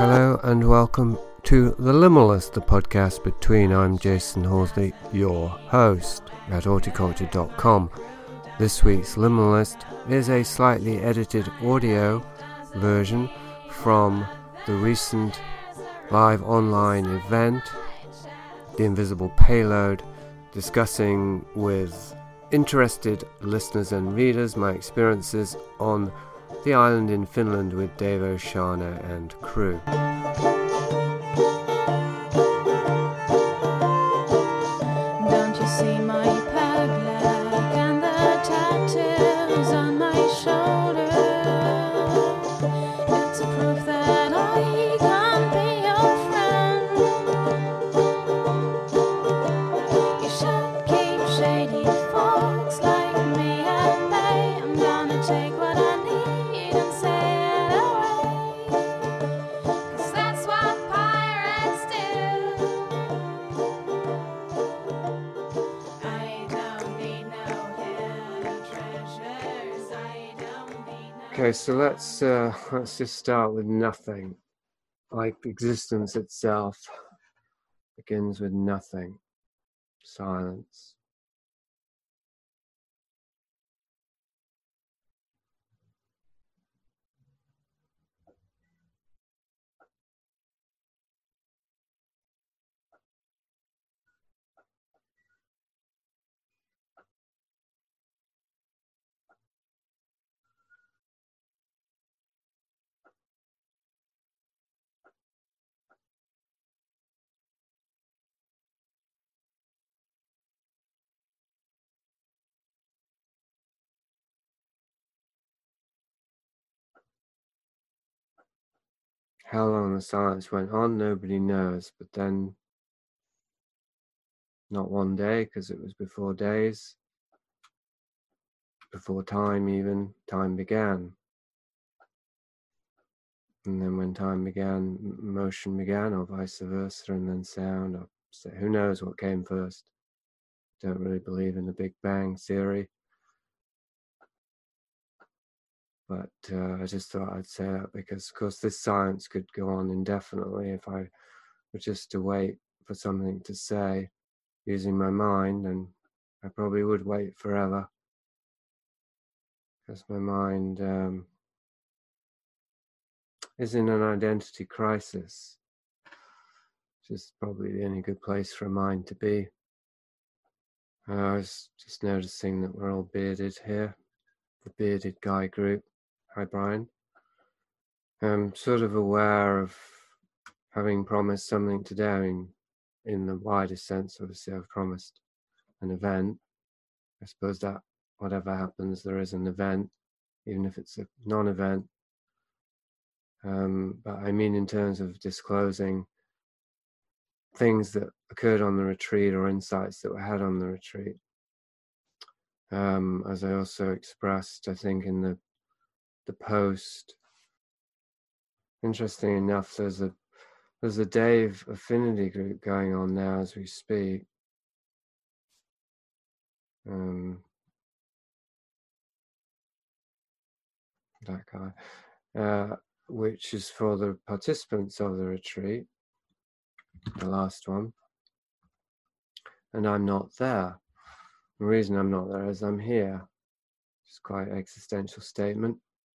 Hello and welcome to The Liminalist, the podcast between. I'm Jason Horsley, your host at horticulture.com. This week's Liminalist is a slightly edited audio version from the recent live online event, The Invisible Payload, discussing with interested listeners and readers my experiences on the island in Finland with Dave O'Shana and crew. Don't you see my peg leg and the tattoos on my shoulder? It's a proof that I can be your friend. You should keep shady folks like me at bay. I'm gonna take what I need and say it away, 'cause that's what pirates do. I don't need no hidden treasures. I don't need no. Okay, so let's just start with nothing. Like existence itself begins with nothing. Silence. How long the silence went on, nobody knows. But then, not one day, because it was before days, before time even, time began. And then when time began, motion began, or vice versa, and then sound. Or who knows what came first? Don't really believe in the Big Bang theory. But I just thought I'd say that because, of course, this silence could go on indefinitely if I were just to wait for something to say using my mind, and I probably would wait forever because my mind is in an identity crisis, which is probably the only good place for a mind to be. I was just noticing that we're all bearded here, the bearded guy group. Hi, Brian. I'm sort of aware of having promised something today. I mean, in the widest sense, obviously, I've promised an event. I suppose that whatever happens, there is an event, even if it's a non-event. But I mean in terms of disclosing things that occurred on the retreat or insights that were had on the retreat. As I also expressed, I think, in the post. Interesting enough, there's a Dave affinity group going on now as we speak. That guy, which is for the participants of the retreat, the last one, and I'm not there. The reason I'm not there is I'm here. It's quite an existential statement.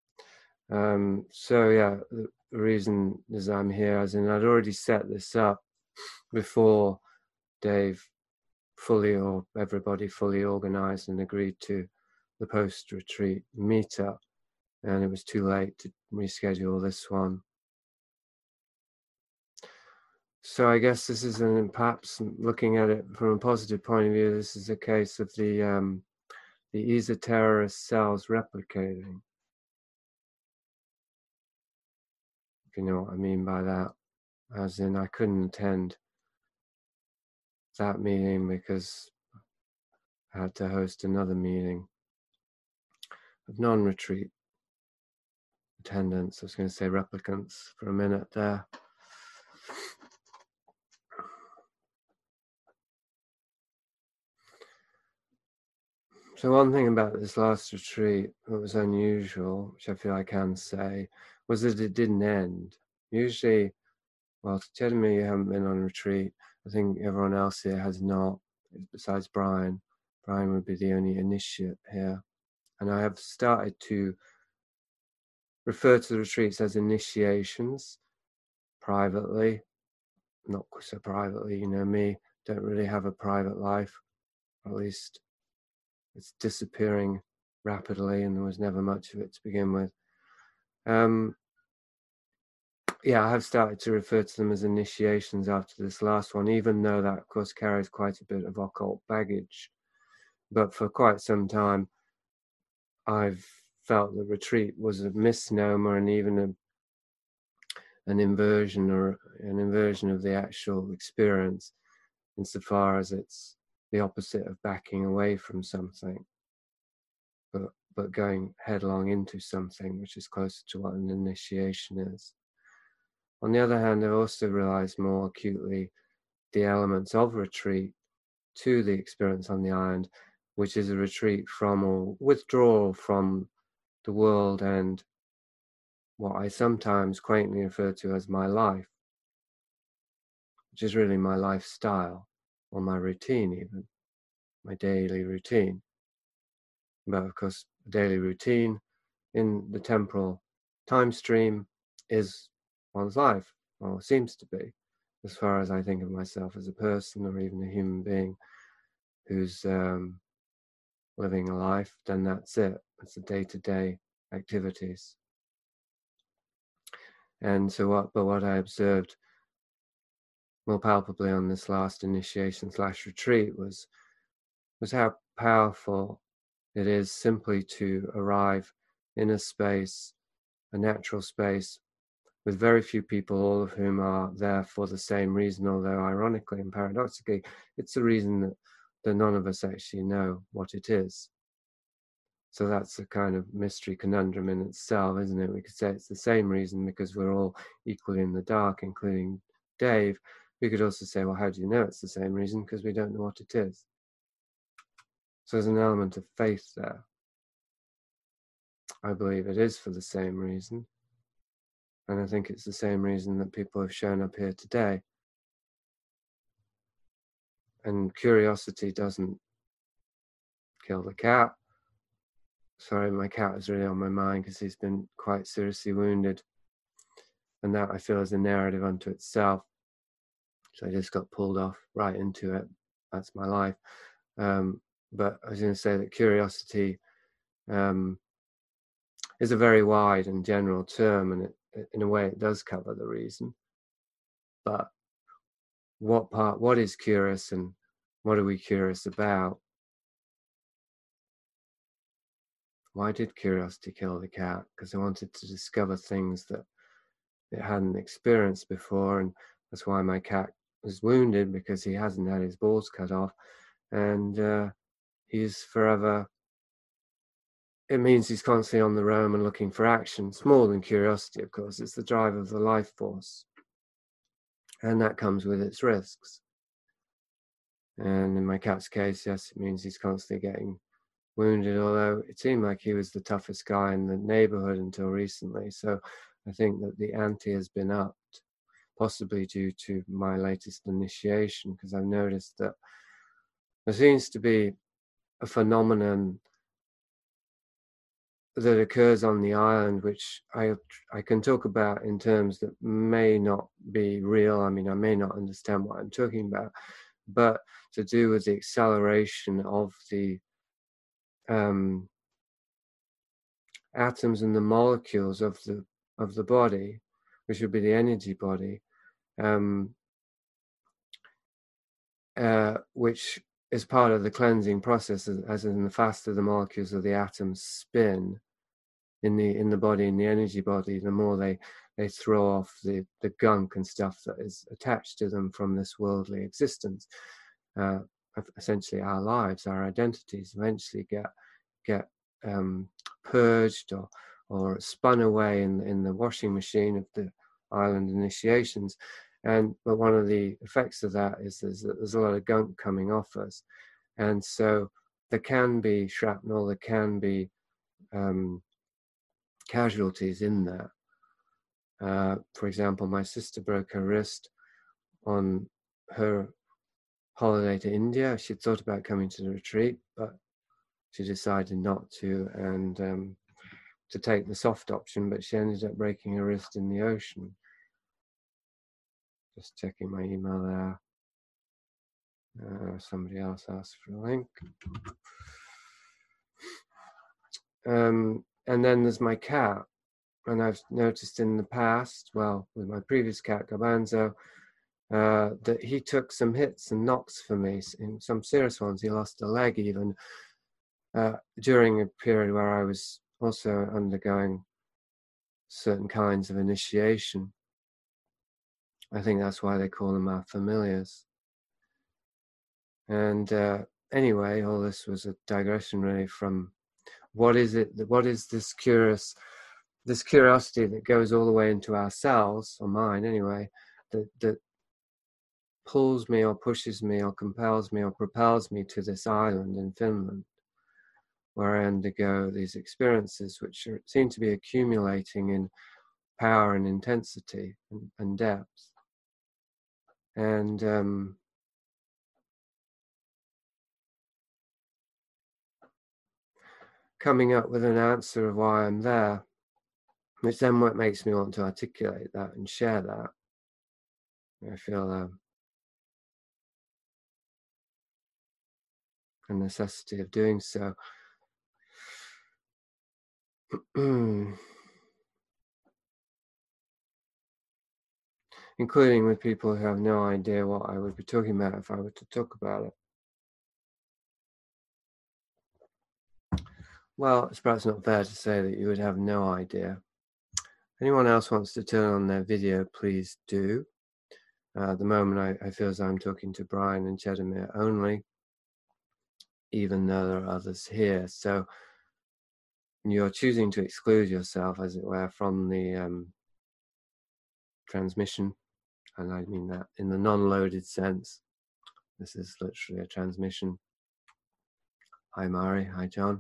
So yeah, the reason is I'm here, as in I'd already set this up before Dave everybody fully organized and agreed to the post-retreat meetup, and it was too late to reschedule this one. So I guess this is perhaps looking at it from a positive point of view, this is a case of the ESA terrorist cells replicating. If you know what I mean by that. As in, I couldn't attend that meeting because I had to host another meeting of non-retreat attendants. I was going to say replicants for a minute there. So one thing about this last retreat that was unusual, which I feel I can say, was that it didn't end. Usually, well, telling me you haven't been on retreat, I think everyone else here has not, besides Brian. Brian would be the only initiate here. And I have started to refer to the retreats as initiations privately, not so privately, you know me, don't really have a private life, or at least it's disappearing rapidly, and there was never much of it to begin with. Yeah, I have started to refer to them as initiations after this last one, even though that, of course, carries quite a bit of occult baggage. But for quite some time, I've felt that retreat was a misnomer and even an inversion of the actual experience, insofar as it's the opposite of backing away from something, but going headlong into something, which is closer to what an initiation is. On the other hand, I've also realized more acutely the elements of retreat to the experience on the island, which is a retreat from or withdrawal from the world and what I sometimes quaintly refer to as my life, which is really my lifestyle, or my routine even, my daily routine. But of course, daily routine in the temporal time stream is one's life, or seems to be, as far as I think of myself as a person or even a human being who's living a life. Then that's it. It's the day-to-day activities. And so what I observed more palpably on this last initiation / retreat was how powerful it is simply to arrive in a space, a natural space, with very few people, all of whom are there for the same reason, although ironically and paradoxically, it's the reason that none of us actually know what it is. So that's a kind of mystery conundrum in itself, isn't it? We could say it's the same reason because we're all equally in the dark, including Dave. We could also say, well, how do you know it's the same reason? Because we don't know what it is. So there's an element of faith there. I believe it is for the same reason. And I think it's the same reason that people have shown up here today. And curiosity doesn't kill the cat. Sorry, my cat is really on my mind because he's been quite seriously wounded. And that, I feel, is a narrative unto itself. So I just got pulled off right into it. That's my life. But I was going to say that curiosity is a very wide and general term, and in a way it does cover the reason. But what is curious, and what are we curious about? Why did curiosity kill the cat? Because I wanted to discover things that it hadn't experienced before, and that's why my cat was wounded, because he hasn't had his balls cut off, and he's forever. It means he's constantly on the roam and looking for action. It's more than curiosity, of course. It's the drive of the life force, and that comes with its risks. And in my cat's case, yes, it means he's constantly getting wounded, although it seemed like he was the toughest guy in the neighborhood until recently. So I think that the ante has been upped, possibly due to my latest initiation, because I've noticed that there seems to be a phenomenon that occurs on the island, which I can talk about in terms that may not be real. I mean, I may not understand what I'm talking about, but to do with the acceleration of the atoms and the molecules of the body, which would be the energy body, which is part of the cleansing process, as in the faster the molecules of the atoms spin in the body, in the energy body, the more they throw off the gunk and stuff that is attached to them from this worldly existence. Essentially, our lives, our identities, eventually get purged or spun away in the washing machine of the island initiations. But one of the effects of that is that there's a lot of gunk coming off us, and so there can be shrapnel, there can be casualties in that. For example, my sister broke her wrist on her holiday to India. She'd thought about coming to the retreat, but she decided not to, and to take the soft option, but she ended up breaking her wrist in the ocean. Just checking my email there. Somebody else asked for a link. And then there's my cat. And I've noticed in the past, well, with my previous cat, Garbanzo, that he took some hits and knocks for me, in some serious ones. He lost a leg even during a period where I was also undergoing certain kinds of initiation. I think that's why they call them our familiars. And anyway, all this was a digression really from what is this curiosity that goes all the way into ourselves, or mine anyway, that pulls me or pushes me or compels me or propels me to this island in Finland, where I undergo these experiences which seem to be accumulating in power and intensity and depth. And coming up with an answer of why I'm there, which then what makes me want to articulate that and share that. I feel a necessity of doing so. Including with people who have no idea what I would be talking about if I were to talk about it. Well, it's perhaps not fair to say that you would have no idea. Anyone else wants to turn on their video, please do. At the moment, I feel as I'm talking to Brian and Chedamir only, even though there are others here. So you're choosing to exclude yourself, as it were, from the transmission. And I mean that in the non-loaded sense. This is literally a transmission. Hi, Mari. Hi, John.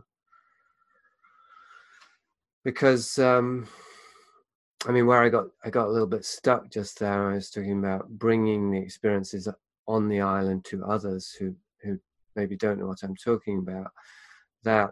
Because I mean, where I got a little bit stuck just there. I was talking about bringing the experiences on the island to others who maybe don't know what I'm talking about. That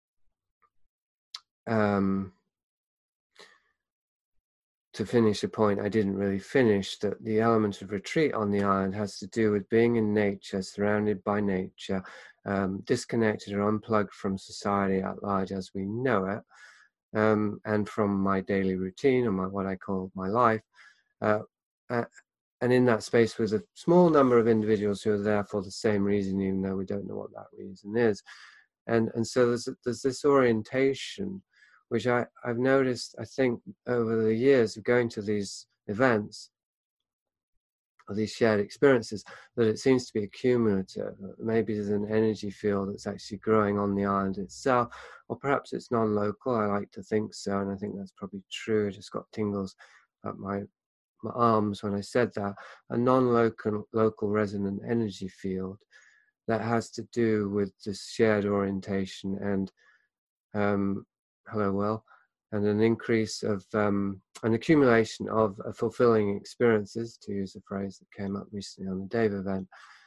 to finish a point I didn't really finish, that the element of retreat on the island has to do with being in nature, surrounded by nature, disconnected or unplugged from society at large as we know it, and from my daily routine and what I call my life. And in that space was a small number of individuals who are there for the same reason, even though we don't know what that reason is. And so there's this orientation, which I've noticed, I think, over the years of going to these events, or these shared experiences, that it seems to be accumulative. Maybe there's an energy field that's actually growing on the island itself, or perhaps it's non-local. I like to think so, and I think that's probably true. I just got tingles up my arms when I said that. A non-local resonant energy field that has to do with this shared orientation and hello, Will, and an increase of an accumulation of fulfilling experiences, to use a phrase that came up recently on the Dave event,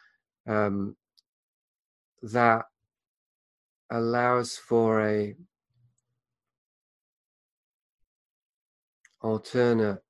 that allows for a alternate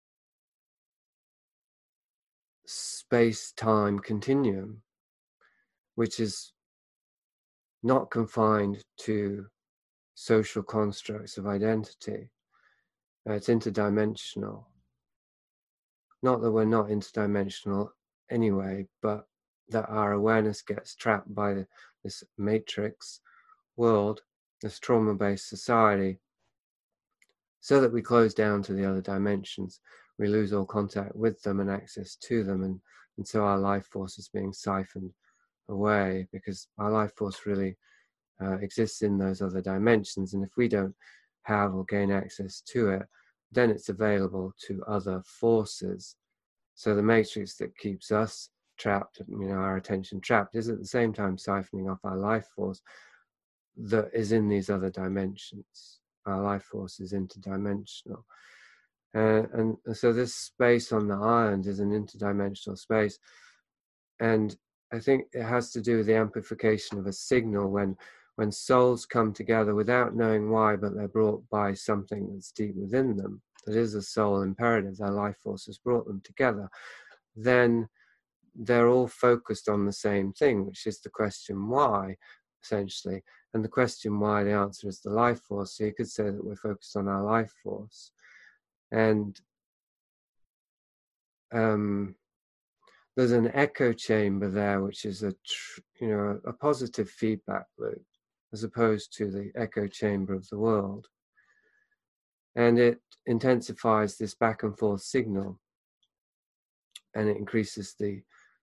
space-time continuum, which is not confined to social constructs of identity. It's interdimensional. Not that we're not interdimensional anyway, but that our awareness gets trapped by this matrix world, this trauma-based society, so that we close down to the other dimensions. We lose all contact with them and access to them, and so our life force is being siphoned away, because our life force really exists in those other dimensions, and if we don't have or gain access to it, then it's available to other forces. So the matrix that keeps us trapped, our attention trapped, is at the same time siphoning off our life force that is in these other dimensions. Our life force is interdimensional. And so this space on the island is an interdimensional space. And I think it has to do with the amplification of a signal when souls come together without knowing why, but they're brought by something that's deep within them, that is a soul imperative, their life force has brought them together, then they're all focused on the same thing, which is the question why, essentially. And the question why, the answer is the life force. So you could say that we're focused on our life force. And there's an echo chamber there, which is a positive feedback loop, as opposed to the echo chamber of the world. And it intensifies this back and forth signal, and it increases the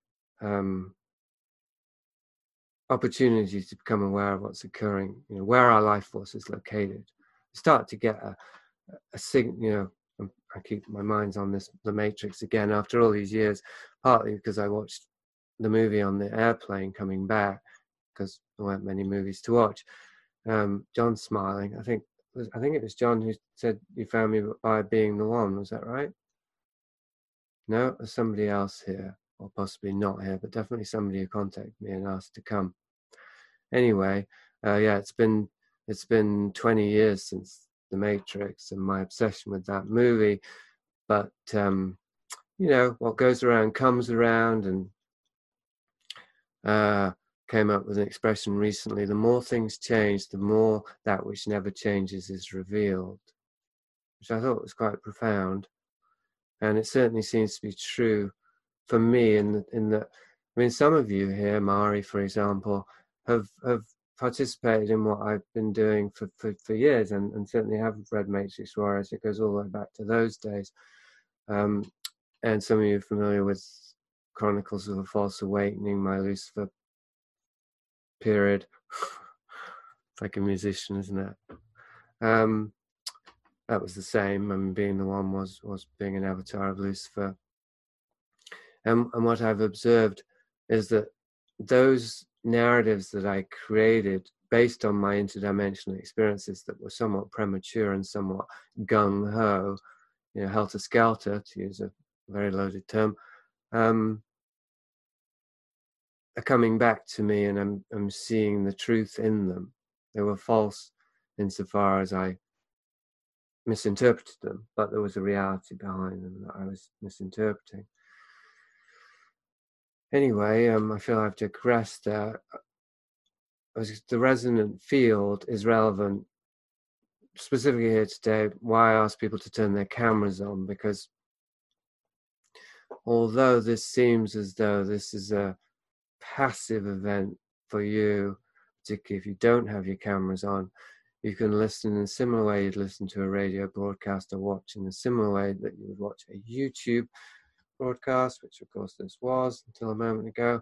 opportunity to become aware of what's occurring, where our life force is located. Start to get a signal, I keep my mind's on The Matrix again after all these years, partly because I watched the movie on the airplane coming back, because there weren't many movies to watch. John smiling. I think it was John who said you found me by being the one. Was that right? No, there's somebody else here, or possibly not here, but definitely somebody who contacted me and asked to come. Anyway, yeah, it's been 20 years since The Matrix and my obsession with that movie. But what goes around comes around, and came up with an expression recently: the more things change, the more that which never changes is revealed, which I thought was quite profound. And it certainly seems to be true for me in that, I mean, some of you here, Mari, for example, have participated in what I've been doing for years, and certainly have read Matrix Warriors. It goes all the way back to those days. And some of you are familiar with Chronicles of a False Awakening, my Lucifer period. It's like a musician, isn't it? That was the same. I mean, being the one was being an avatar of Lucifer. And what I've observed is that those narratives that I created based on my interdimensional experiences that were somewhat premature and somewhat gung-ho, helter-skelter, to use a very loaded term, are coming back to me, and I'm seeing the truth in them. They were false insofar as I misinterpreted them, but there was a reality behind them that I was misinterpreting. Anyway, I feel I've digressed there. The resonant field is relevant specifically here today. Why I ask people to turn their cameras on, because although this seems as though this is a passive event for you, particularly if you don't have your cameras on, you can listen in a similar way you'd listen to a radio broadcast, or watch in a similar way that you would watch a YouTube broadcast, which of course this was until a moment ago.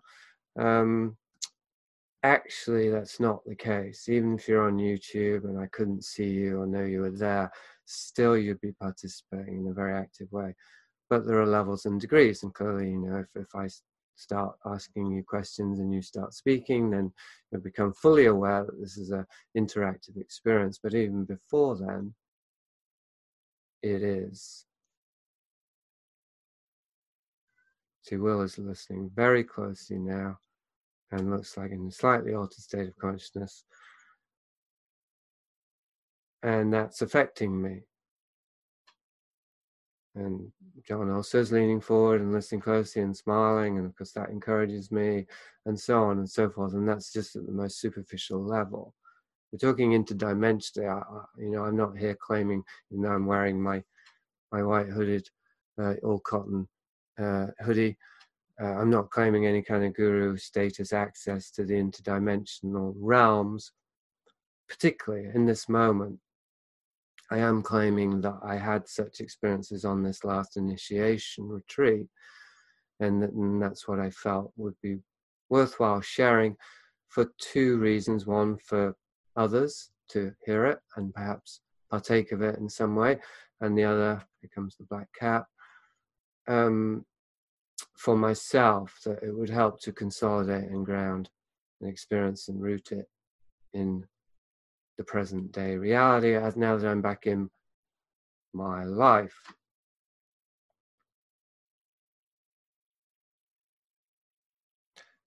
Actually, that's not the case. Even if you're on YouTube and I couldn't see you or know you were there, still you'd be participating in a very active way. But there are levels and degrees, and clearly, if I start asking you questions and you start speaking, then you'll become fully aware that this is an interactive experience. But even before then, it is. See, Will is listening very closely now, and looks like in a slightly altered state of consciousness. And that's affecting me. And John also is leaning forward and listening closely and smiling, and of course that encourages me, and so on and so forth. And that's just at the most superficial level. We're talking interdimensionally. I'm not here claiming, I'm wearing my white hooded, all cotton hoodie. I'm not claiming any kind of guru status access to the interdimensional realms, particularly in this moment. I am claiming that I had such experiences on this last initiation retreat, and that's what I felt would be worthwhile sharing for two reasons. One, for others to hear it and perhaps partake of it in some way, and the other, here comes the black cat, for myself, that it would help to consolidate and ground an experience and root it in the present day reality, as now that I'm back in my life.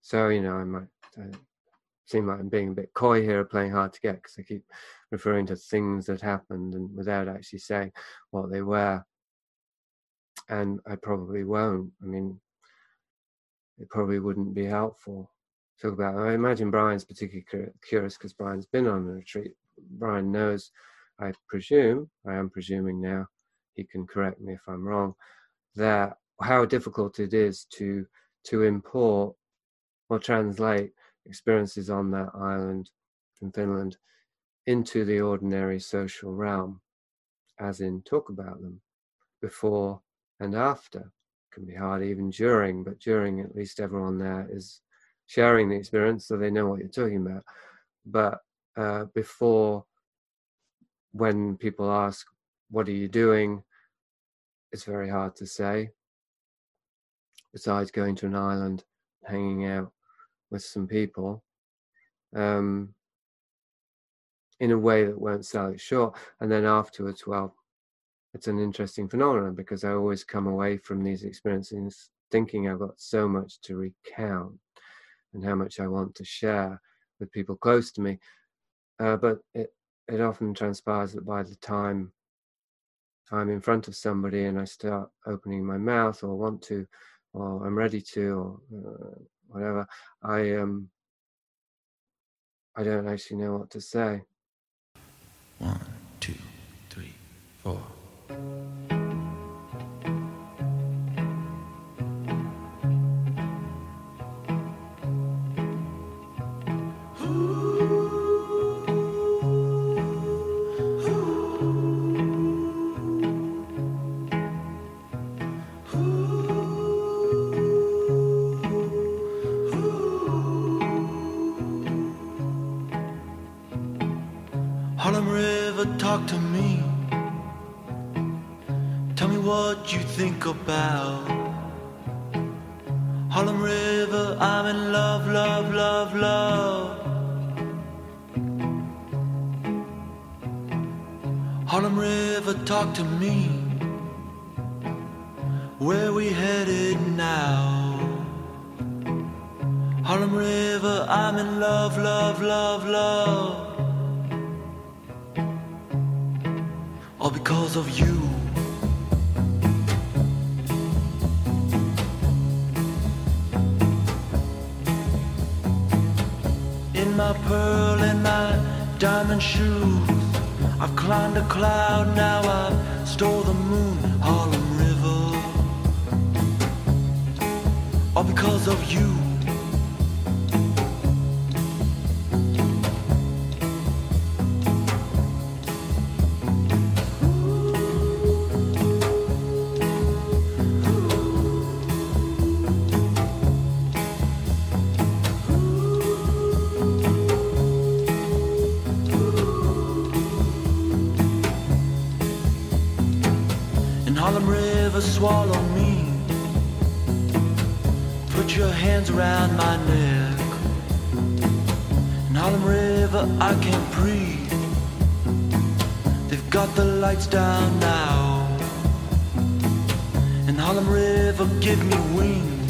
So, I might seem like I'm being a bit coy here, playing hard to get, because I keep referring to things that happened and without actually saying what they were. And I probably won't. I mean, it probably wouldn't be helpful to talk about. I imagine Brian's particularly curious because Brian's been on a retreat. Brian knows, I am presuming now, he can correct me if I'm wrong, that how difficult it is to import or translate experiences on that island in Finland into the ordinary social realm, as in talk about them before and after. It can be hard even during, but during, at least everyone there is sharing the experience, so they know what you're talking about. But before, when people ask, what are you doing? It's very hard to say. Besides going to an island, hanging out with some people, in a way that won't sell it short. And then afterwards, well, it's an interesting phenomenon, because I always come away from these experiences thinking I've got so much to recount and how much I want to share with people close to me. But it often transpires that by the time I'm in front of somebody and I start opening my mouth, or want to, or I'm ready to, or whatever, I don't actually know what to say. 1, 2, 3, 4. Harlem River, talk to me. Tell me what you think about Harlem River. I'm in love, love, love, love. Harlem River, talk to me. Where we headed now? Harlem River, I'm in love, love, love, love. All because of you. In my pearl and my diamond shoes, I've climbed a cloud, now I stole the moon. Harlem River, all because of you. Harlem River, swallow me. Put your hands around my neck. In Harlem River, I can't breathe. They've got the lights down now. In Harlem River, give me wings.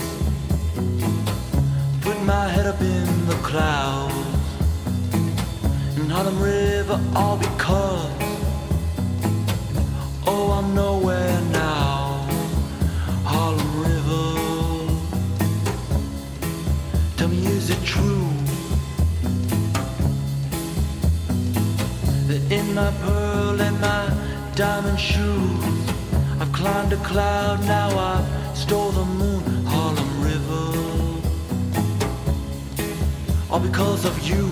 Put my head up in the clouds. In Harlem River, all because oh, I'm nowhere now. Harlem River, tell me, is it true that in my pearl and my diamond shoes, I've climbed a cloud, now I stole the moon? Harlem River, all because of you.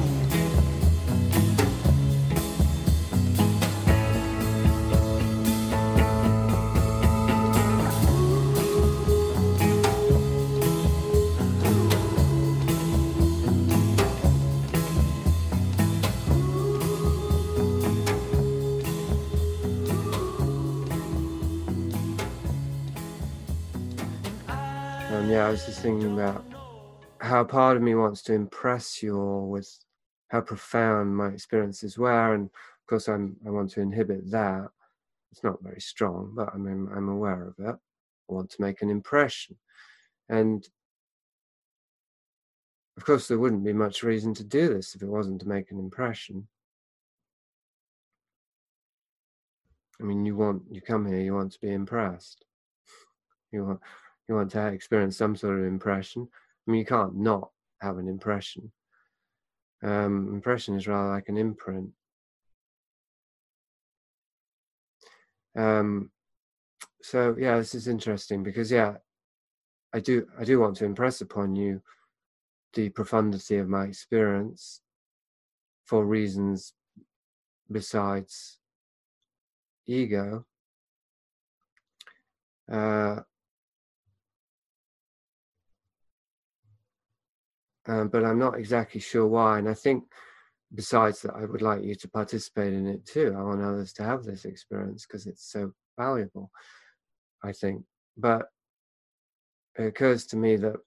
I was just thinking about how part of me wants to impress you all with how profound my experiences were, and of course I want to inhibit that. It's not very strong, but I'm aware of it. I want to make an impression, and Of course, there wouldn't be much reason to do this if it wasn't to make an impression. I mean, you come here, you want to be impressed. You want to experience some sort of impression. I mean, you can't not have an impression. Impression is rather like an imprint. So yeah, this is interesting because I do want to impress upon you the profundity of my experience for reasons besides ego. But I'm not exactly sure why. And I think besides that, I would like you to participate in it too. I want others to have this experience because it's so valuable, I think. But it occurs to me that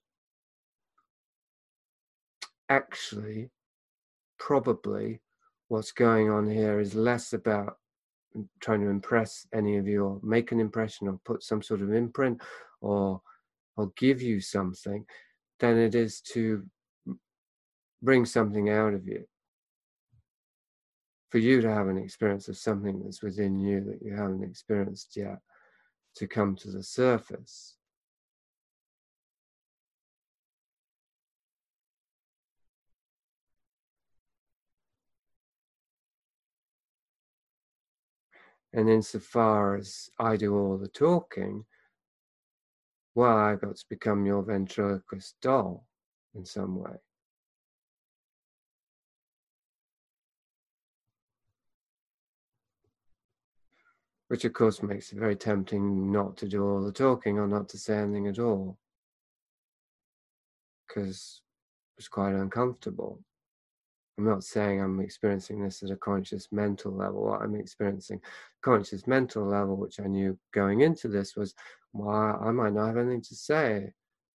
actually, probably what's going on here is less about trying to impress any of you or make an impression or put some sort of imprint or give you something than it is to bring something out of you, for you to have an experience of something that's within you that you haven't experienced yet to come to the surface. And insofar as I do all the talking, well, I got to become your ventriloquist doll in some way. Which of course makes it very tempting not to do all the talking or not to say anything at all, because it's quite uncomfortable. I'm not saying I'm experiencing this at a conscious mental level. What I'm experiencing conscious mental level, which I knew going into this, was, well, I might not have anything to say,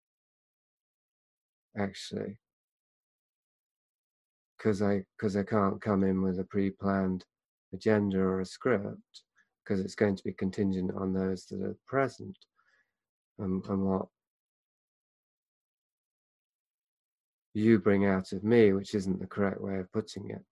actually, because I can't come in with a pre-planned agenda or a script, because it's going to be contingent on those that are present and what you bring out of me, which isn't the correct way of putting it.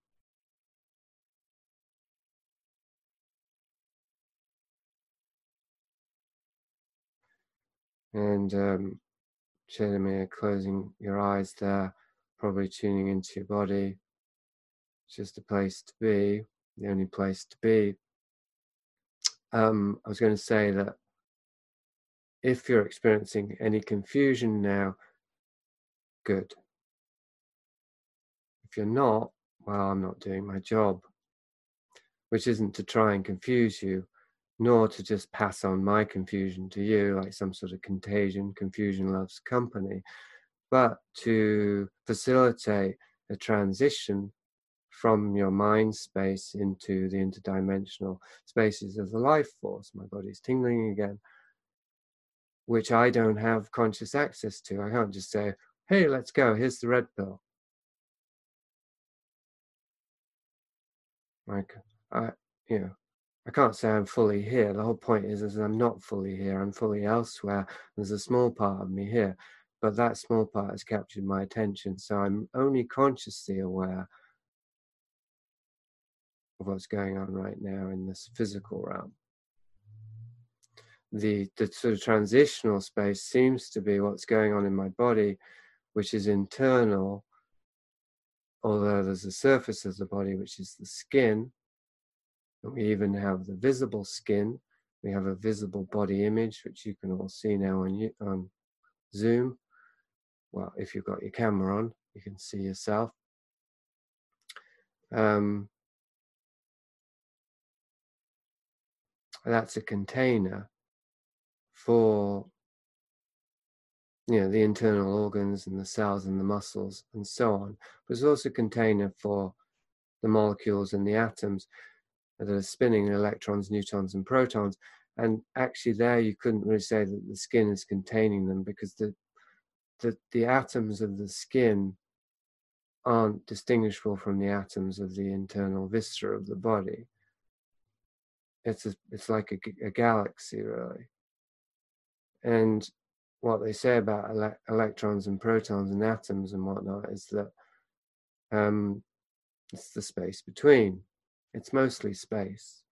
And Chedamir, closing your eyes there, probably tuning into your body. It's just a place to be, the only place to be. I was going to say that if you're experiencing any confusion now, good. If you're not, well, I'm not doing my job, which isn't to try and confuse you, nor to just pass on my confusion to you like some sort of contagion. Confusion loves company, but to facilitate a transition from your mind space into the interdimensional spaces of the life force. My body's tingling again, which I don't have conscious access to. I can't just say, hey, let's go, here's the red pill. Like, I can't say I'm fully here. The whole point is I'm not fully here. I'm fully elsewhere. There's a small part of me here, but that small part has captured my attention. So I'm only consciously aware of what's going on right now in this physical realm. The sort of transitional space seems to be what's going on in my body, which is internal, although there's a surface of the body, which is the skin. And we even have the visible skin. We have a visible body image, which you can all see now on Zoom. Well, if you've got your camera on, you can see yourself. That's a container for the internal organs and the cells and the muscles and so on. But it's also a container for the molecules and the atoms that are spinning electrons, neutrons, and protons. And actually there you couldn't really say that the skin is containing them, because the atoms of the skin aren't distinguishable from the atoms of the internal viscera of the body. It's like a galaxy, really. And what they say about electrons and protons and atoms and whatnot is that it's the space between. It's mostly space.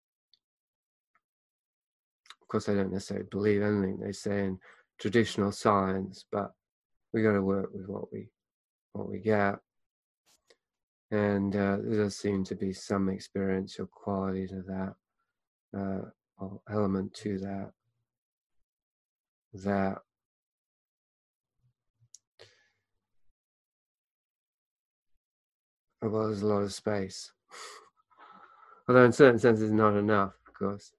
Of course, I don't necessarily believe anything they say in traditional science, but we got to work with what we get. And there does seem to be some experiential quality to that, or element to that. Well, there's a lot of space. Although in certain senses not enough, of course.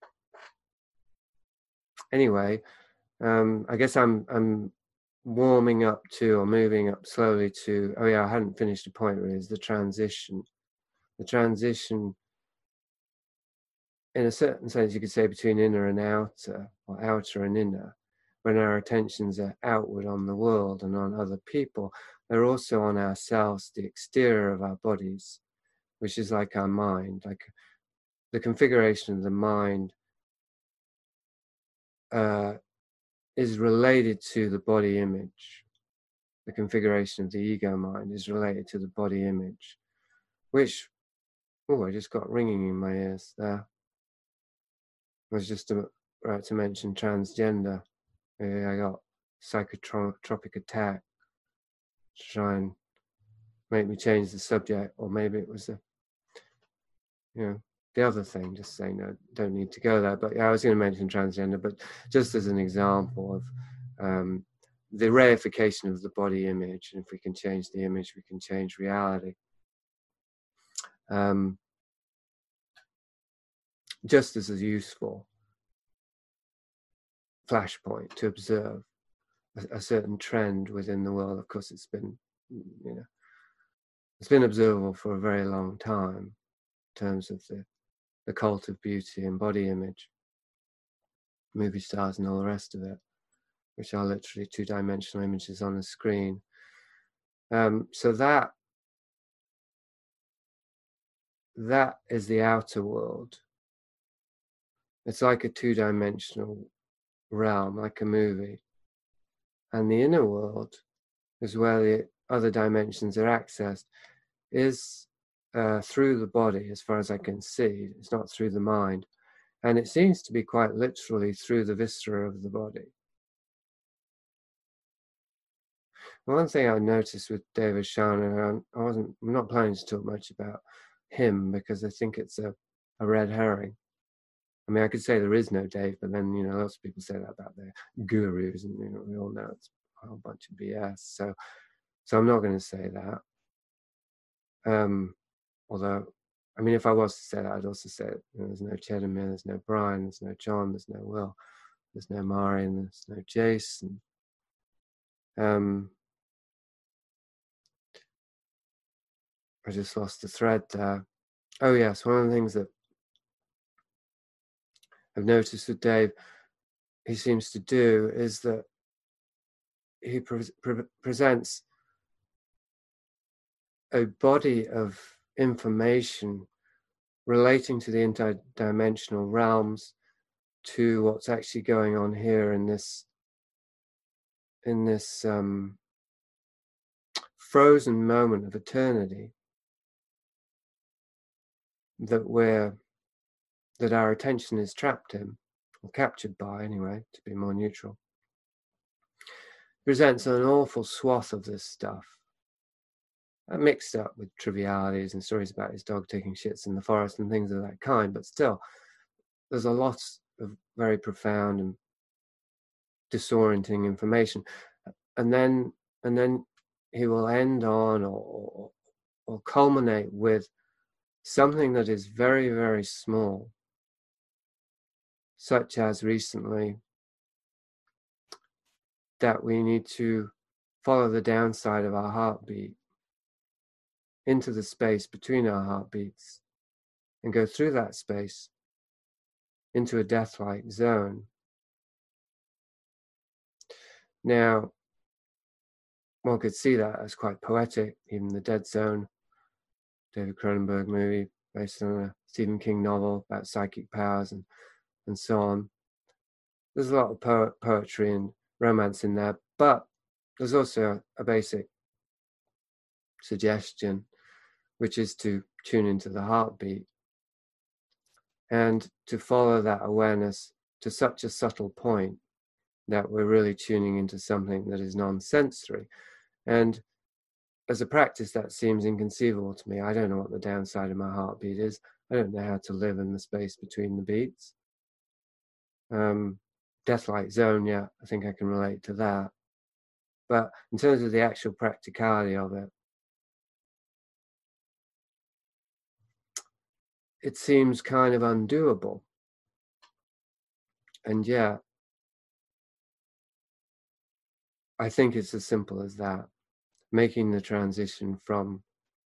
Anyway, I guess I'm warming up to, or moving up slowly to, oh yeah, I hadn't finished the point really, is the transition. The transition, in a certain sense, you could say between inner and outer, or outer and inner. When our attentions are outward on the world and on other people, they're also on ourselves, the exterior of our bodies, which is like our mind, like the configuration of the mind is related to the body image. The configuration of the ego mind is related to the body image, which, oh, I just got ringing in my ears there. I was just about to mention transgender. I got psychotropic attack to try and make me change the subject, or maybe it was the other thing, just saying no, don't need to go there. But yeah, I was going to mention transgender, but just as an example of the reification of the body image, and if we can change the image, we can change reality. Just as a useful flashpoint to observe a certain trend within the world. Of course, it's been observable for a very long time in terms of the cult of beauty and body image, movie stars and all the rest of it, which are literally two-dimensional images on a screen. So that is the outer world. It's like a two-dimensional realm, like a movie. And the inner world is where the other dimensions are accessed, is through the body, as far as I can see. It's not through the mind. And it seems to be quite literally through the viscera of the body. One thing I noticed with David Sharner, I'm not planning to talk much about him because I think it's a red herring. I mean, I could say there is no Dave, but then, lots of people say that about their gurus, and we all know it's a whole bunch of BS. So I'm not going to say that. Although, I mean, if I was to say that, I'd also say there's no Chedamir, there's no Brian, there's no John, there's no Will, there's no Mari, and there's no Jason. I just lost the thread there. Oh yes, one of the things that I've noticed with Dave, he seems to do is that he presents a body of information relating to the interdimensional realms, to what's actually going on here in this frozen moment of eternity that our attention is trapped in, or captured by anyway, to be more neutral. Presents an awful swath of this stuff, mixed up with trivialities and stories about his dog taking shits in the forest and things of that kind, but still, there's a lot of very profound and disorienting information. And then he will end on or culminate with something that is very, very small, such as recently that we need to follow the downside of our heartbeat into the space between our heartbeats and go through that space into a death-like zone. Now, one could see that as quite poetic, even the Dead Zone, David Cronenberg movie based on a Stephen King novel about psychic powers and so on. There's a lot of poetry and romance in there, but there's also a basic suggestion, which is to tune into the heartbeat and to follow that awareness to such a subtle point that we're really tuning into something that is non-sensory. And as a practice, that seems inconceivable to me. I don't know what the downside of my heartbeat is. I don't know how to live in the space between the beats. Death-like zone, yeah, I think I can relate to that. But in terms of the actual practicality of it, it seems kind of undoable. And yeah, I think it's as simple as that. Making the transition from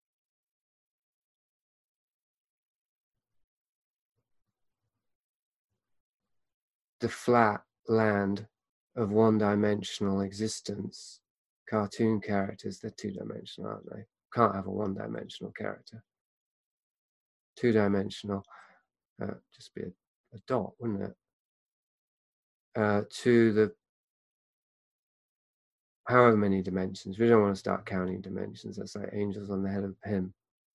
the flat land of one-dimensional existence. Cartoon characters, they're two-dimensional, aren't they? Can't have a one-dimensional character. Two-dimensional, just be a dot, wouldn't it? To the however many dimensions. We don't want to start counting dimensions. That's like angels on the head of a pin.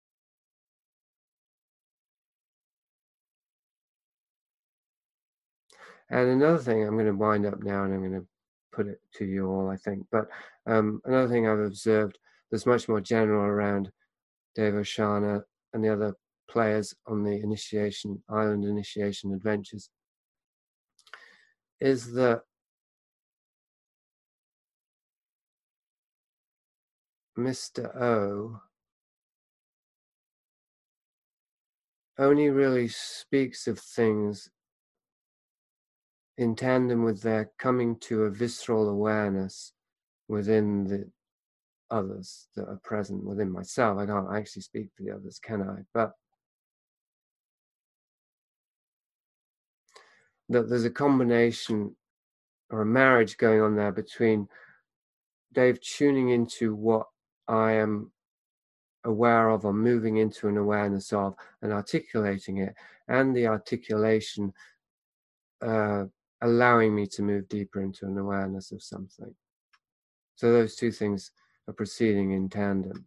And another thing, I'm going to wind up now and I'm going to put it to you all, I think. But another thing I've observed that's much more general around Dave Oshana and the other players on the island initiation adventures is that Mr. O only really speaks of things in tandem with their coming to a visceral awareness within the others that are present within myself. I can't actually speak for the others, can I? But that there's a combination or a marriage going on there between Dave tuning into what I am aware of or moving into an awareness of and articulating it, and the articulation allowing me to move deeper into an awareness of something. So those two things are proceeding in tandem.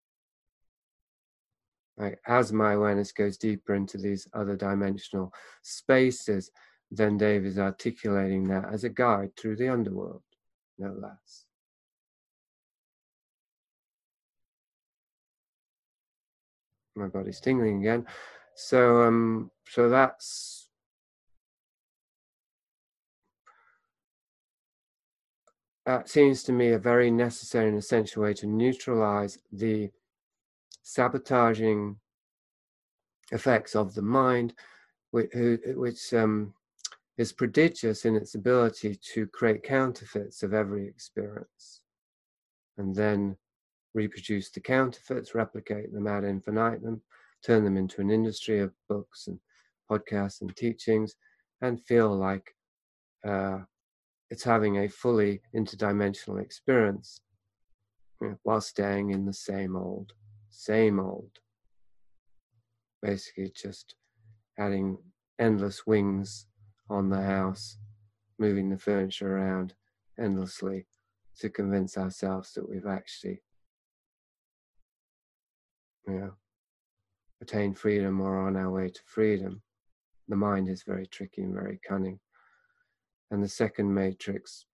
Like, as my awareness goes deeper into these other dimensional spaces, then Dave is articulating that as a guide through the underworld, no less. My body's tingling again. So that seems to me a very necessary and essential way to neutralize the sabotaging effects of the mind, which is prodigious in its ability to create counterfeits of every experience and then reproduce the counterfeits, replicate them ad infinitum, turn them into an industry of books and podcasts and teachings, and feel like it's having a fully interdimensional experience, while staying in the same old. Basically just adding endless wings on the house, moving the furniture around endlessly to convince ourselves that we've actually attain freedom or on our way to freedom. The mind is very tricky and very cunning. And the second matrix,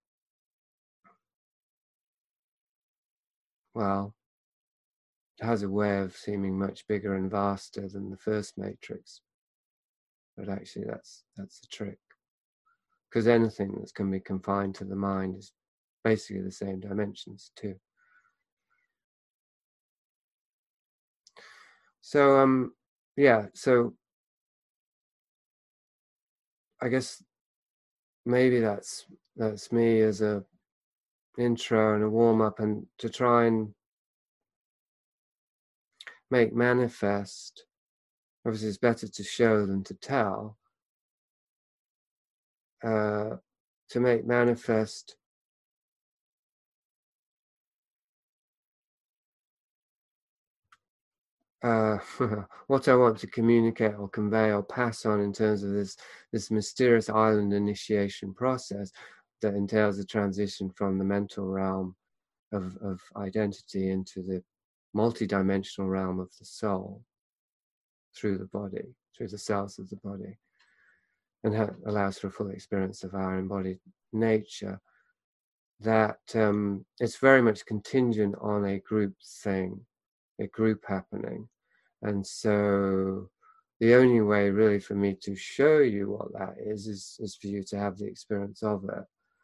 well, it has a way of seeming much bigger and vaster than the first matrix. But actually that's the trick. Because anything that can be confined to the mind is basically the same dimensions too. So so I guess maybe that's me as a intro and a warm-up, and to try and make manifest. Obviously it's better to show than to tell. To make manifest what I want to communicate or convey or pass on in terms of this mysterious island initiation process, that entails a transition from the mental realm of identity into the multidimensional realm of the soul through the body, through the cells of the body, and allows for a full experience of our embodied nature, that it's very much contingent on a group thing, a group happening. And so the only way really for me to show you what that is for you to have the experience of it.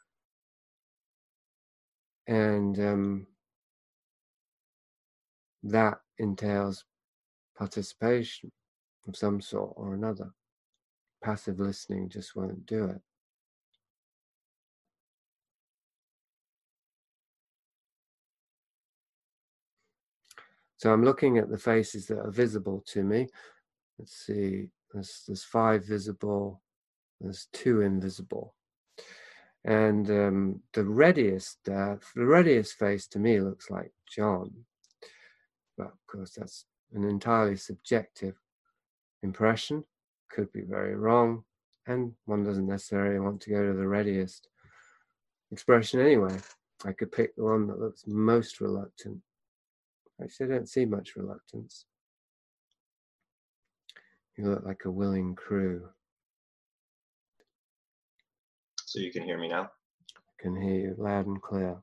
And that entails participation of some sort or another. Passive listening just won't do it. So I'm looking at the faces that are visible to me. Let's see, there's 5 visible, there's 2 invisible. And the readiest face to me looks like John. But of course, that's an entirely subjective impression, could be very wrong, and one doesn't necessarily want to go to the readiest expression anyway. I could pick the one that looks most reluctant. Actually, I don't see much reluctance. You look like a willing crew. So you can hear me now? I can hear you loud and clear.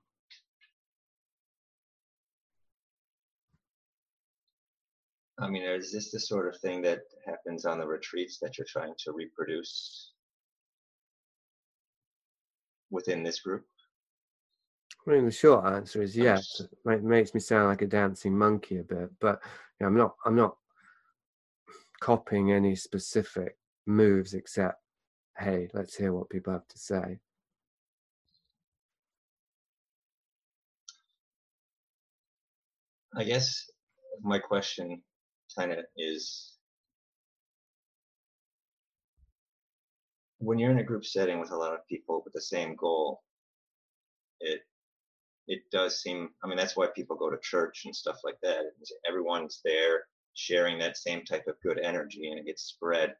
I mean, is this the sort of thing that happens on the retreats that you're trying to reproduce within this group? I mean, the short answer is yes. It makes me sound like a dancing monkey a bit, but you know, I'm not copying any specific moves except, hey, let's hear what people have to say. I guess my question kind of is, when you're in a group setting with a lot of people with the same goal, it does seem, I mean, that's why people go to church and stuff like that. Everyone's there sharing that same type of good energy, and it gets spread.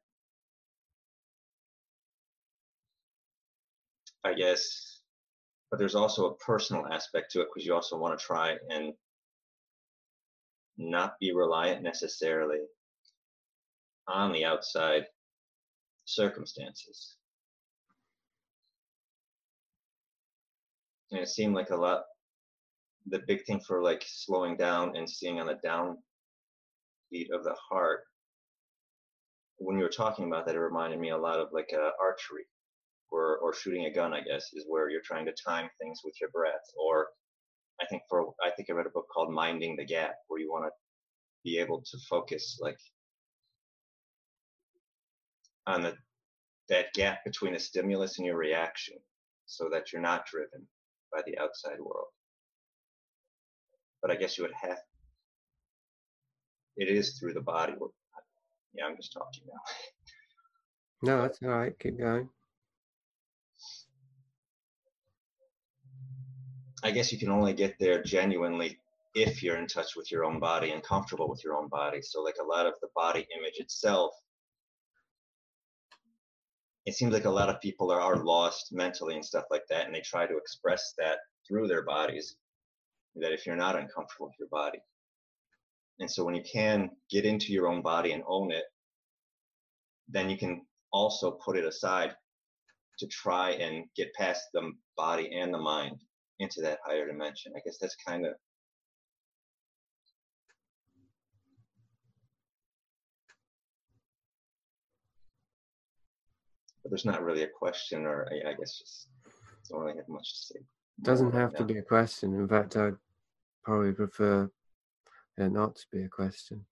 I guess, but there's also a personal aspect to it, because you also want to try and not be reliant necessarily on the outside circumstances. And it seemed like a lot, the big thing for like slowing down and seeing on the downbeat of the heart, when you were talking about that, it reminded me a lot of like archery or shooting a gun, I guess, is where you're trying to time things with your breath. Or I think I read a book called Minding the Gap, where you want to be able to focus like on that gap between a stimulus and your reaction, so that you're not driven by the outside world. But I guess you would have, it is through the body. Yeah, I'm just talking now. No, that's all right. Keep going. I guess you can only get there genuinely if you're in touch with your own body and comfortable with your own body. So like a lot of the body image itself, it seems like a lot of people are lost mentally and stuff like that, and they try to express that through their bodies, that if you're not uncomfortable with your body. And so when you can get into your own body and own it, then you can also put it aside to try and get past the body and the mind into that higher dimension. I guess that's kind of, but there's not really a question, or I guess just don't really have much to say. Doesn't have to be a question. In fact, I'd probably prefer it not to be a question.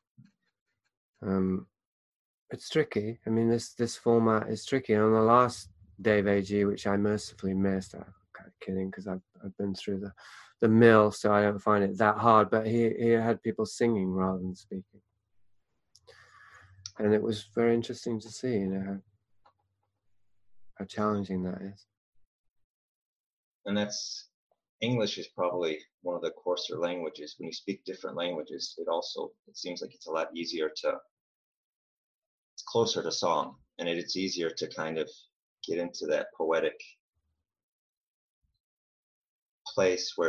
It's tricky. I mean, this format is tricky. And on the last Dave AG, which I mercifully missed, I'm kind of kidding because I've been through the mill, so I don't find it that hard. But he had people singing rather than speaking, and it was very interesting to see, you know, how challenging that is. And that's, English is probably one of the coarser languages. When you speak different languages, it seems like it's a lot easier it's closer to song, and it's easier to kind of get into that poetic place where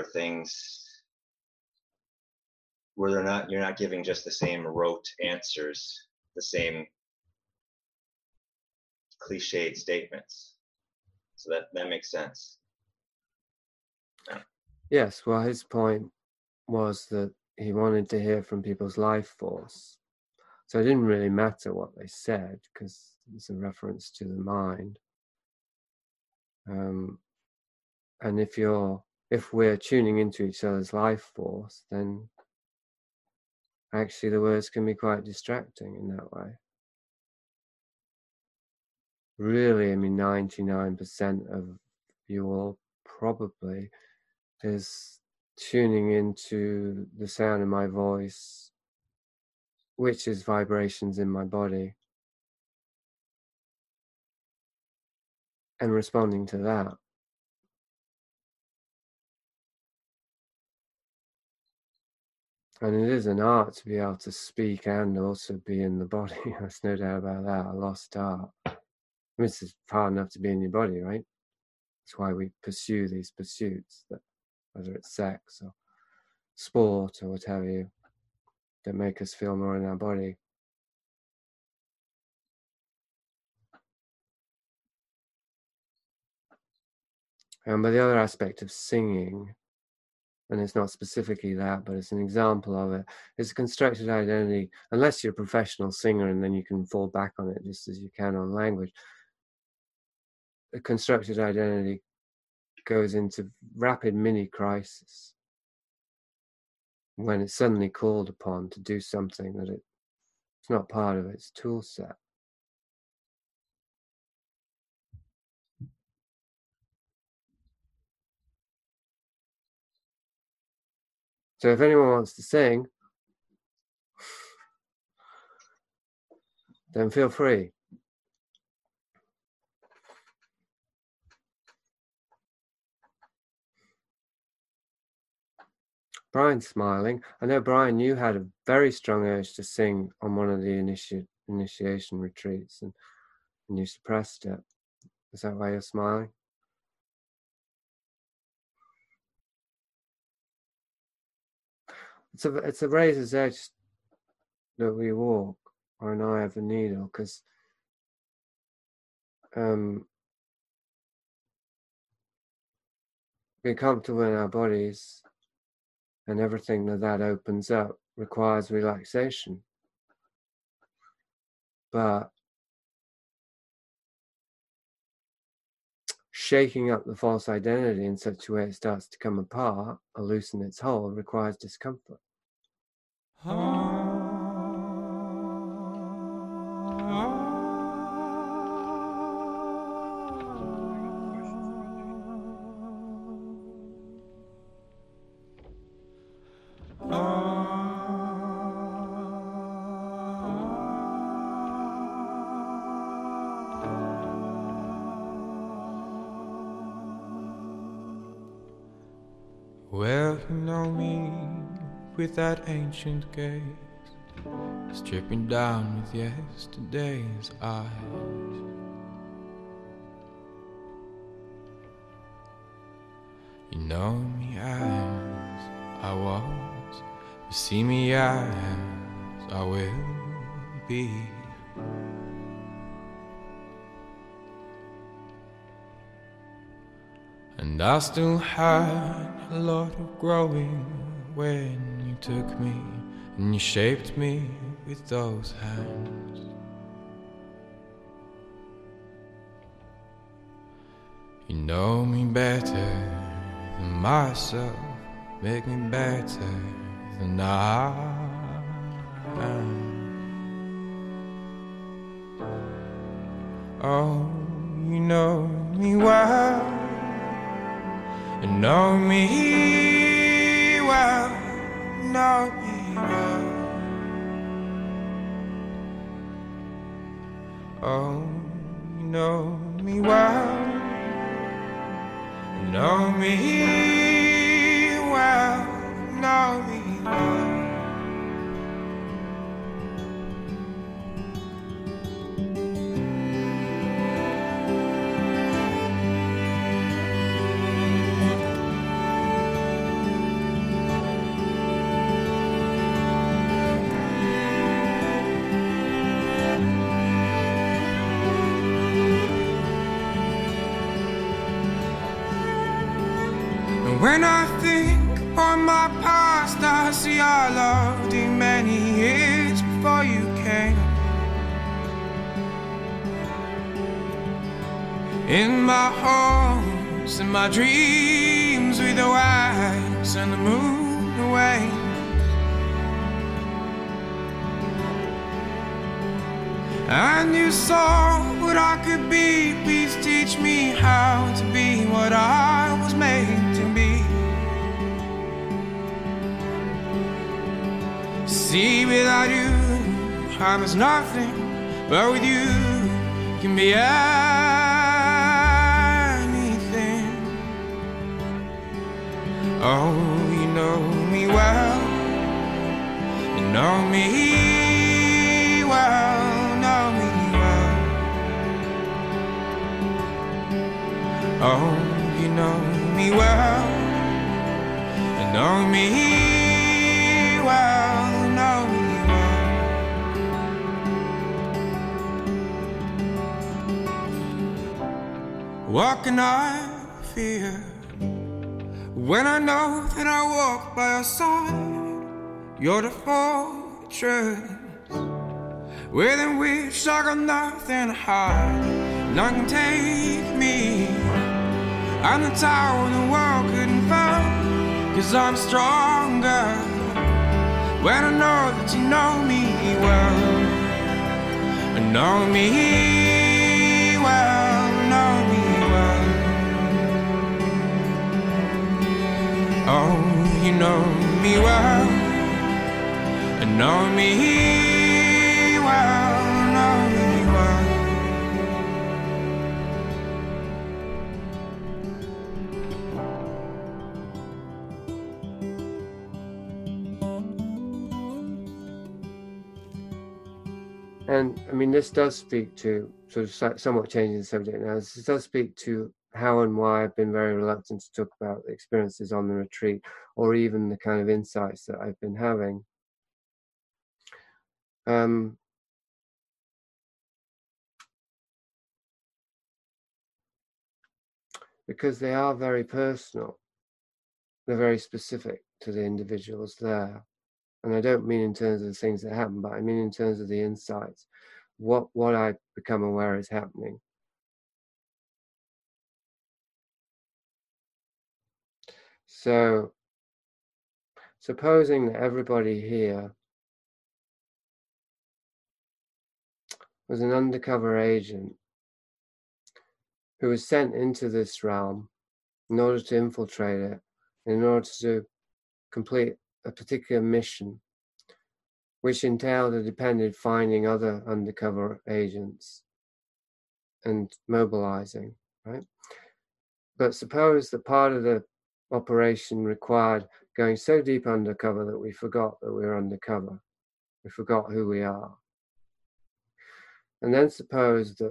you're not giving just the same rote answers, the same cliched statements. So that makes sense. Yeah. Yes, well, his point was that he wanted to hear from people's life force. So it didn't really matter what they said, because it's a reference to the mind. And if we're tuning into each other's life force, then actually the words can be quite distracting in that way. Really, 99% of you all probably is tuning into the sound of my voice, which is vibrations in my body, and responding to that. And it is an art to be able to speak and also be in the body. There's no doubt about that. A lost art. It's hard enough to be in your body, right? That's why we pursue these pursuits, that whether it's sex or sport or what have you, that make us feel more in our body. But the other aspect of singing, and it's not specifically that, but it's an example of it, is a constructed identity. Unless you're a professional singer and then you can fall back on it just as you can on language. A constructed identity goes into rapid mini crisis when it's suddenly called upon to do something that it's not part of its tool set. So if anyone wants to sing, then feel free. Brian's smiling. I know, Brian, you had a very strong urge to sing on one of the initiation retreats, and you suppressed it. Is that why you're smiling? It's a razor's edge that we walk, or an eye of a needle, because being comfortable in our bodies and everything that opens up requires relaxation. But shaking up the false identity in such a way it starts to come apart or loosen its hold requires discomfort. Well, you know me with that ancient gaze, stripping down with yesterday's eyes. You know me as I was, you see me as I will be. And I still had a lot of growing when you took me and you shaped me with those hands. You know me better than myself, make me better than I am. Oh, you know me well. You know me well, know me well. Oh, you know me well. You know me well, know me well. When I think upon my past, I see I loved you many years before you came. In my hopes and my dreams, with the wax and the moon away. And you saw what I could be. Please teach me how to be what I was made to be. See, without you, I was nothing, but with you, can be anything. Oh, you know me well, you know me well. Oh, you know me well, you know me well, you know me well. What can I fear when I know that I walk by your side? You're the fortress within which I got nothing to hide. None can take me. I'm the tower the world couldn't fall, 'cause I'm stronger when I know that you know me well. And know me well, know me well. Oh, you know me well, and know me well, know me well. And I mean, this does speak to, sort of somewhat changing the subject now, this does speak to how and why I've been very reluctant to talk about the experiences on the retreat, or even the kind of insights that I've been having. Because they are very personal. They're very specific to the individuals there. And I don't mean in terms of the things that happen, but I mean in terms of the insights, what I become aware is happening. So, supposing that everybody here was an undercover agent who was sent into this realm in order to infiltrate it, in order to complete a particular mission, which entailed or depended finding other undercover agents and mobilizing, right? But suppose that part of the operation required going so deep undercover that we forgot that we were undercover. We forgot who we are. And then suppose that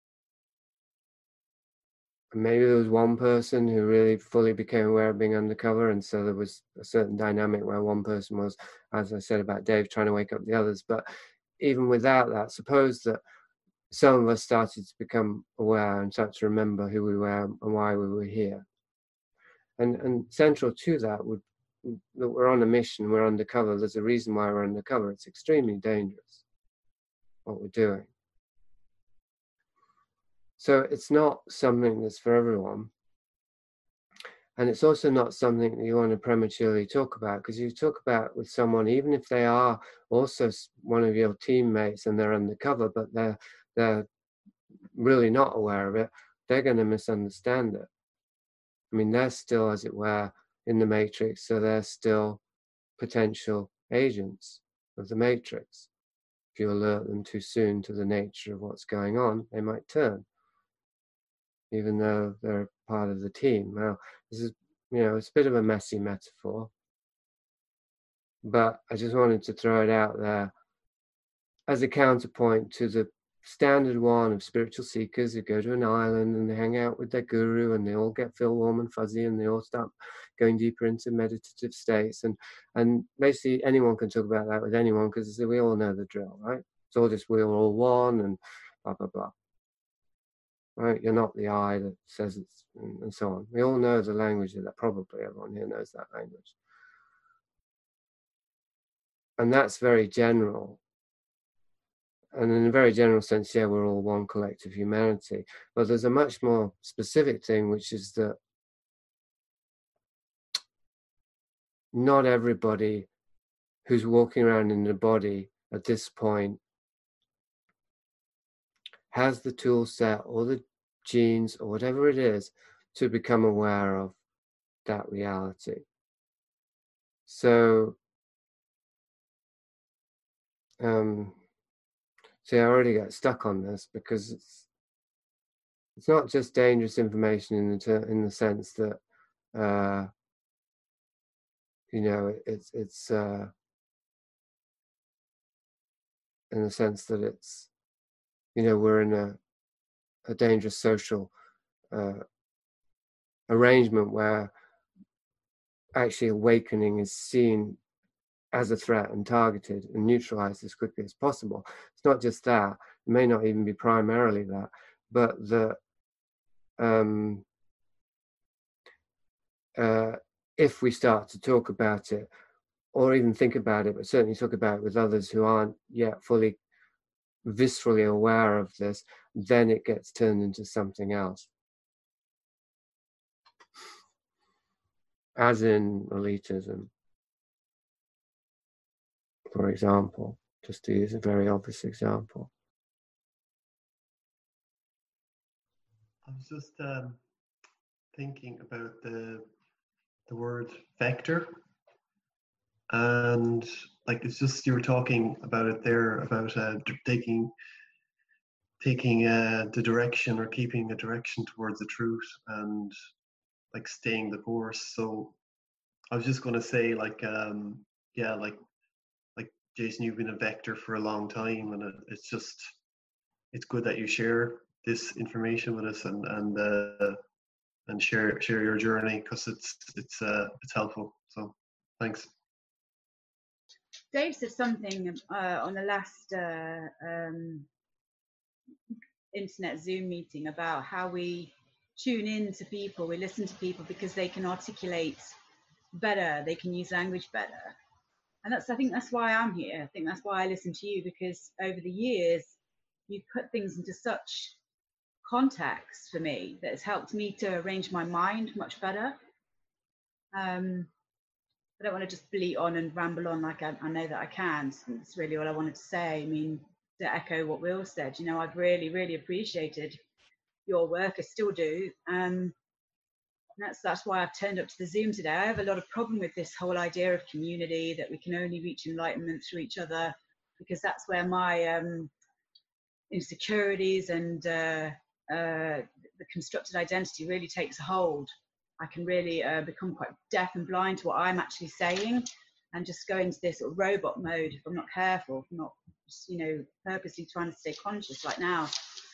maybe there was one person who really fully became aware of being undercover, and so there was a certain dynamic where one person was, as I said about Dave, trying to wake up the others. But even without that, suppose that some of us started to become aware and start to remember who we were and why we were here. And central to that would that we're on a mission, we're undercover. There's a reason why we're undercover. It's extremely dangerous what we're doing. So it's not something that's for everyone. And it's also not something that you want to prematurely talk about, because you talk about with someone, even if they are also one of your teammates and they're undercover, but they're really not aware of it, they're going to misunderstand it. I mean, they're still, as it were, in the matrix, so they're still potential agents of the matrix. If you alert them too soon to the nature of what's going on, they might turn, even though they're part of the team. Now, this is, it's a bit of a messy metaphor, but I just wanted to throw it out there as a counterpoint to the standard one of spiritual seekers who go to an island and they hang out with their guru and they all feel warm and fuzzy and they all start going deeper into meditative states, and basically anyone can talk about that with anyone, because we all know the drill, right? It's all just we're all one and blah blah blah. right? You're not the I that says it's, and so on. We all know the language of that. Probably everyone here knows that language. And that's very general. And in a very general sense, yeah, we're all one collective humanity. But there's a much more specific thing, which is that not everybody who's walking around in the body at this point has the tool set or the genes or whatever it is to become aware of that reality. So, see, I already got stuck on this because it's not just dangerous information in the sense that you know, it's in the sense that it's, you know, we're in a dangerous social arrangement where actually awakening is seen as a threat and targeted and neutralized as quickly as possible. It's not just that, it may not even be primarily that, but that if we start to talk about it, or even think about it, but certainly talk about it with others who aren't yet fully viscerally aware of this, then it gets turned into something else. As in elitism, for example, just to use a very obvious example. I was just thinking about the word vector, and like it's just, you were talking about it there about taking the direction or keeping a direction towards the truth and like staying the course. So I was just going to say like yeah, like Jason, you've been a vector for a long time, and it's just, it's good that you share this information with us and share your journey, because it's helpful. So thanks. Dave said something on the last internet Zoom meeting about how we tune in to people, we listen to people because they can articulate better, they can use language better. And I think that's why I'm here. I think that's why I listen to you, because over the years you've put things into such context for me that has helped me to arrange my mind much better. I don't want to just bleat on and ramble on like I know that I can. It's really all I wanted to say. I mean, to echo what Will said, you know, I've really, really appreciated your work. I still do. That's why I've turned up to the Zoom today. I have a lot of problem with this whole idea of community, that we can only reach enlightenment through each other, because that's where my insecurities and the constructed identity really takes a hold. I can really become quite deaf and blind to what I'm actually saying, and just go into this sort of robot mode if I'm not careful, if I'm not, you know, purposely trying to stay conscious like now.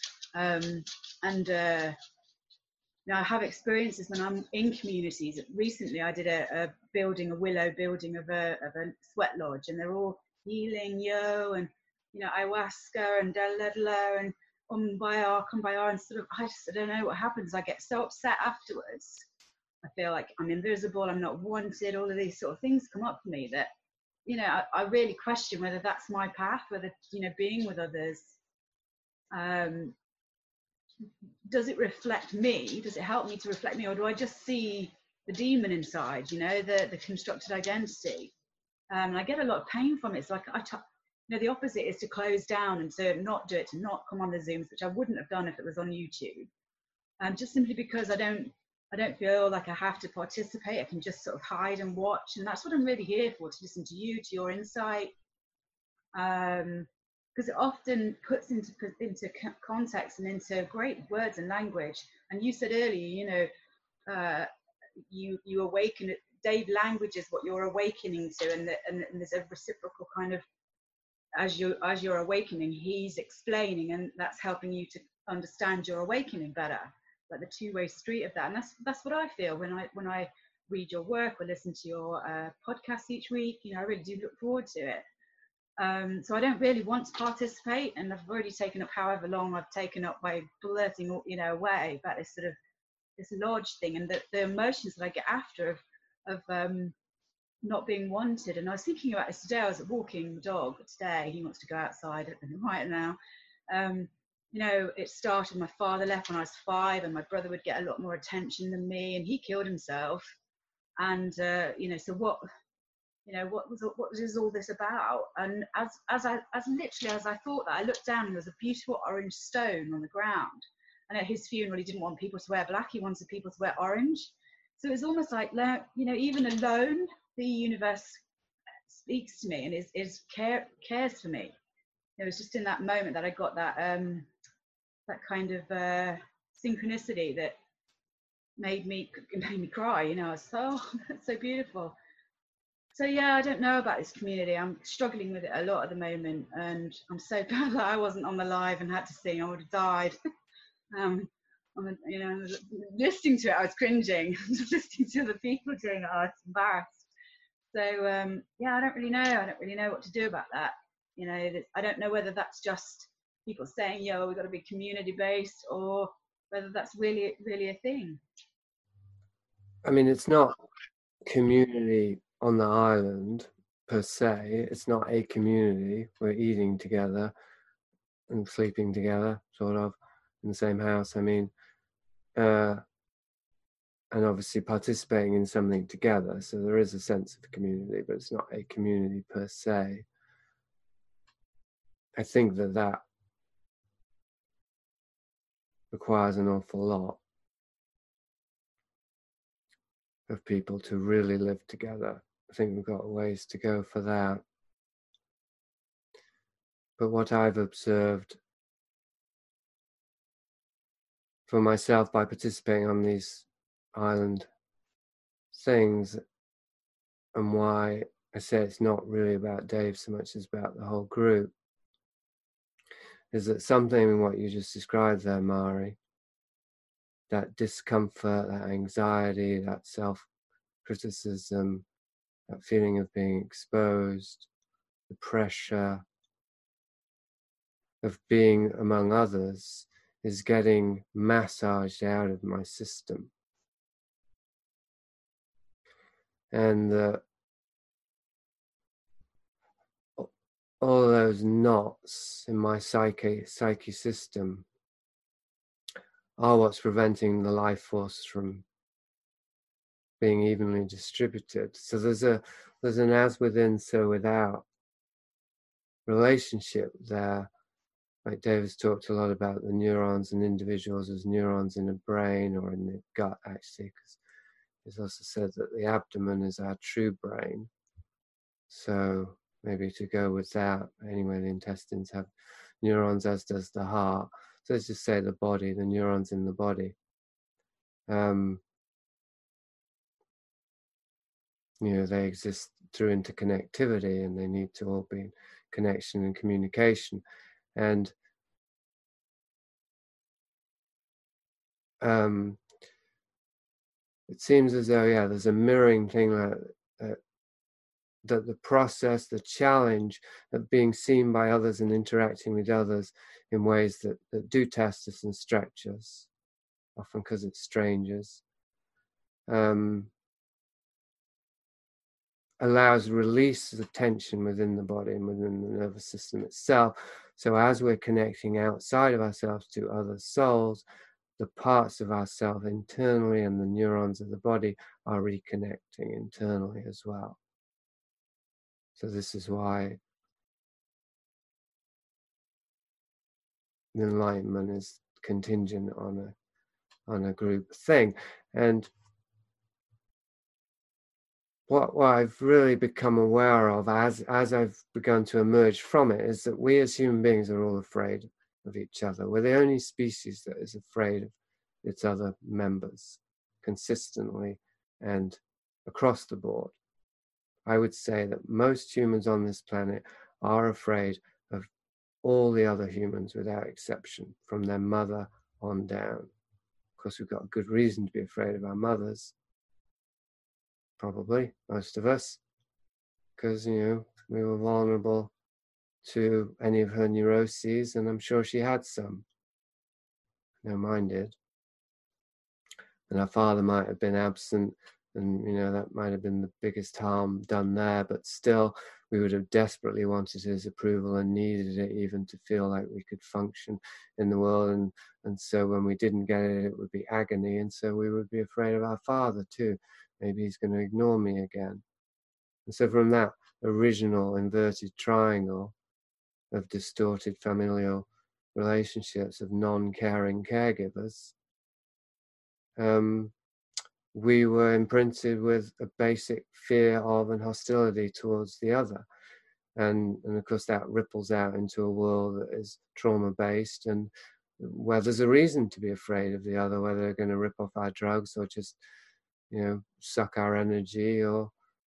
You know, I have experiences when I'm in communities. Recently, I did a willow building of a sweat lodge, and they're all healing, and you know, ayahuasca and daladala and kumbaya, and sort of, I don't know what happens. I get so upset afterwards. I feel like I'm invisible, I'm not wanted. All of these sort of things come up for me that, you know, I really question whether that's my path, whether, you know, being with others. Does it reflect me? Does it help me to reflect me? Or do I just see the demon inside, you know, the constructed identity? And I get a lot of pain from it. It's like, you know, the opposite is to close down and to not do it, to not come on the Zooms, which I wouldn't have done if it was on YouTube. Just simply because I don't feel like I have to participate. I can just sort of hide and watch. And that's what I'm really here for, to listen to you, to your insight. Because it often puts into context and into great words and language. And you said earlier, you know, you awaken. Dave, language is what you're awakening to, and there's a reciprocal kind of, as you're awakening, he's explaining, and that's helping you to understand your awakening better. Like the two-way street of that, and that's what I feel when I read your work or listen to your podcasts each week. You know, I really do look forward to it. So I don't really want to participate, and I've already taken up however long I've taken up by blurting, away about this sort of this lodge thing, and the emotions that I get after of not being wanted. And I was thinking about this today. I was walking the dog today. He wants to go outside right now. It started, my father left when I was 5, and my brother would get a lot more attention than me, and he killed himself. And so what is all this about? And as literally as I thought that, I looked down and there was a beautiful orange stone on the ground. And at his funeral, he didn't want people to wear black; he wanted people to wear orange. So it was almost like, even alone, the universe speaks to me and cares for me. It was just in that moment that I got that kind of synchronicity that made me cry. I was that's so beautiful. So yeah, I don't know about this community. I'm struggling with it a lot at the moment, and I'm so glad that I wasn't on the live and had to sing. I would have died. Listening to it, I was cringing. Just listening to the people doing it, I was embarrassed. So I don't really know. I don't really know what to do about that. I don't know whether that's just people saying, "Yo, we've got to be community based," or whether that's really, really a thing. I mean, it's not community on the island per se. It's not a community. We're eating together and sleeping together, sort of, in the same house. I mean, and obviously participating in something together. So there is a sense of community, but it's not a community per se. I think that requires an awful lot of people to really live together. I think we've got ways to go for that. But what I've observed for myself by participating on these island things, and why I say it's not really about Dave so much as about the whole group, is that something in what you just described there, Mari, that discomfort, that anxiety, that self-criticism, that feeling of being exposed, the pressure of being among others, is getting massaged out of my system. And all those knots in my psyche system are what's preventing the life force from being evenly distributed. So there's an as within, so without relationship there. Like David's talked a lot about the neurons and individuals as neurons in the brain or in the gut, actually, because he's also said that the abdomen is our true brain. So maybe to go with that, anyway, the intestines have neurons, as does the heart. So let's just say the body, the neurons in the body. They exist through interconnectivity, and they need to all be in connection and communication. And it seems as though, there's a mirroring thing that the process, the challenge of being seen by others and interacting with others in ways that do test us and stretch us, often because it's strangers, allows release of tension within the body and within the nervous system itself. So as we're connecting outside of ourselves to other souls, the parts of ourselves internally and the neurons of the body are reconnecting internally as well. So this is why the enlightenment is contingent on a group thing. And what I've really become aware of as I've begun to emerge from it is that we as human beings are all afraid of each other. We're the only species that is afraid of its other members consistently and across the board. I would say that most humans on this planet are afraid of all the other humans without exception, from their mother on down. Of course, we've got a good reason to be afraid of our mothers. Probably, most of us, because, we were vulnerable to any of her neuroses, and I'm sure she had some. No, mine did. And her father might have been absent, and that might have been the biggest harm done there, but still we would have desperately wanted his approval and needed it even to feel like we could function in the world, and so when we didn't get it, it would be agony, and so we would be afraid of our father too. Maybe he's going to ignore me again. And so from that original inverted triangle of distorted familial relationships, of non-caring caregivers, we were imprinted with a basic fear of and hostility towards the other. And of course that ripples out into a world that is trauma-based, and where there's a reason to be afraid of the other, whether they're going to rip off our drugs or just, suck our energy, or,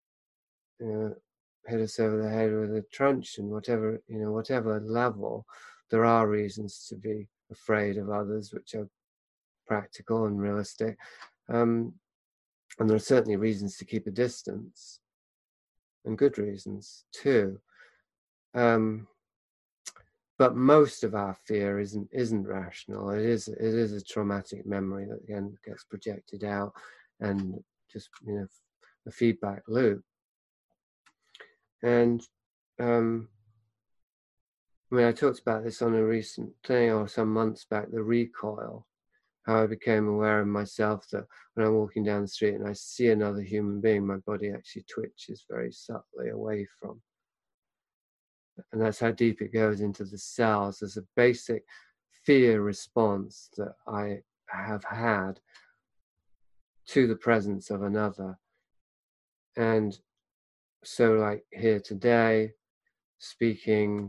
hit us over the head with a truncheon, whatever level. There are reasons to be afraid of others, which are practical and realistic. And there are certainly reasons to keep a distance, and good reasons too. But most of our fear isn't rational. It is a traumatic memory that again gets projected out, and just a feedback loop. And I talked about this on a recent thing, or some months back, the recoil. How I became aware of myself that when I'm walking down the street and I see another human being, my body actually twitches very subtly away from. And that's how deep it goes into the cells. There's a basic fear response that I have had to the presence of another. And so like here today, speaking,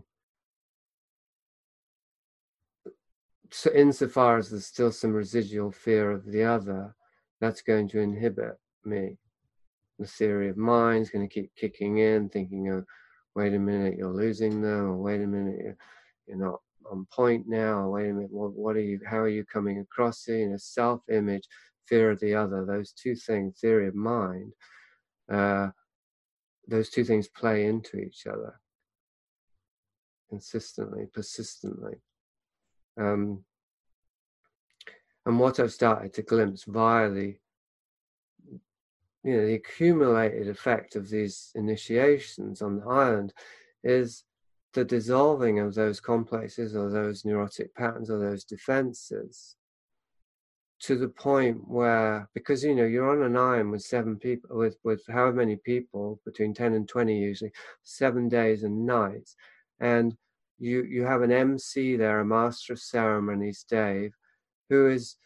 so insofar as there's still some residual fear of the other, that's going to inhibit me. The theory of mind is going to keep kicking in, thinking, oh, wait a minute, you're losing them, or wait a minute, you're not on point now, or wait a minute, how are you coming across it? Self-image, fear of the other, those two things, theory of mind, those two things play into each other consistently, persistently. And what I've started to glimpse via the accumulated effect of these initiations on the island is the dissolving of those complexes, or those neurotic patterns, or those defenses, to the point where, because you're on an island with 7 people, with however many people, between 10 and 20 usually, 7 days and nights, and you have an MC there, a master of ceremonies, Dave, who is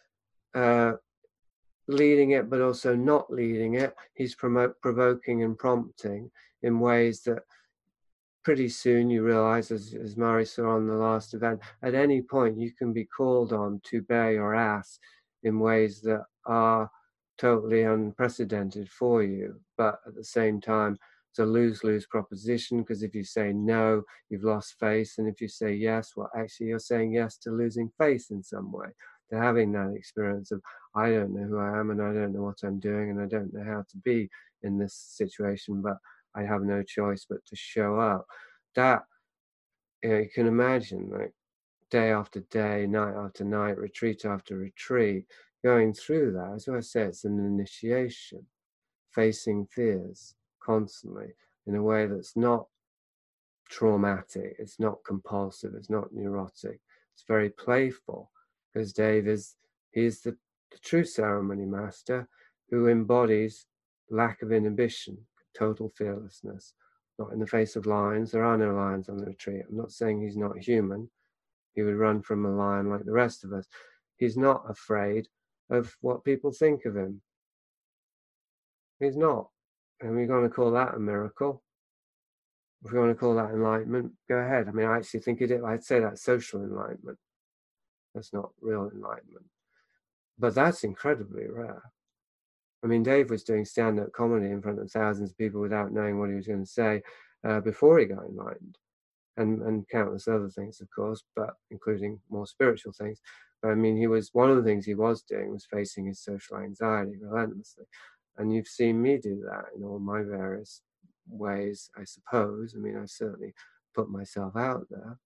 leading it, but also not leading it. He's provoking and prompting in ways that pretty soon you realize, as Mari saw on the last event, at any point you can be called on to bear your ass in ways that are totally unprecedented for you. But at the same time, it's a lose-lose proposition, because if you say no, you've lost face, and if you say yes, well, actually you're saying yes to losing face in some way, to having that experience of, I don't know who I am, and I don't know what I'm doing, and I don't know how to be in this situation, but I have no choice but to show up. That, you can imagine, like day after day, night after night, retreat after retreat, going through that. As I say, it's an initiation, facing fears constantly in a way that's not traumatic, it's not compulsive, it's not neurotic, it's very playful, because Dave is the true ceremony master who embodies lack of inhibition, total fearlessness, not in the face of lions. There are no lions on the retreat. I'm not saying he's not human. He would run from a lion like the rest of us. He's not afraid of what people think of him. He's not. And we're going to call that a miracle. If we want to call that enlightenment, go ahead. I actually think I'd say that's social enlightenment. That's not real enlightenment. But that's incredibly rare. Dave was doing stand-up comedy in front of thousands of people without knowing what he was going to say before he got enlightened, and countless other things, of course, but including more spiritual things. But he was, one of the things he was doing was facing his social anxiety relentlessly. And you've seen me do that in all my various ways, I suppose. I certainly put myself out there.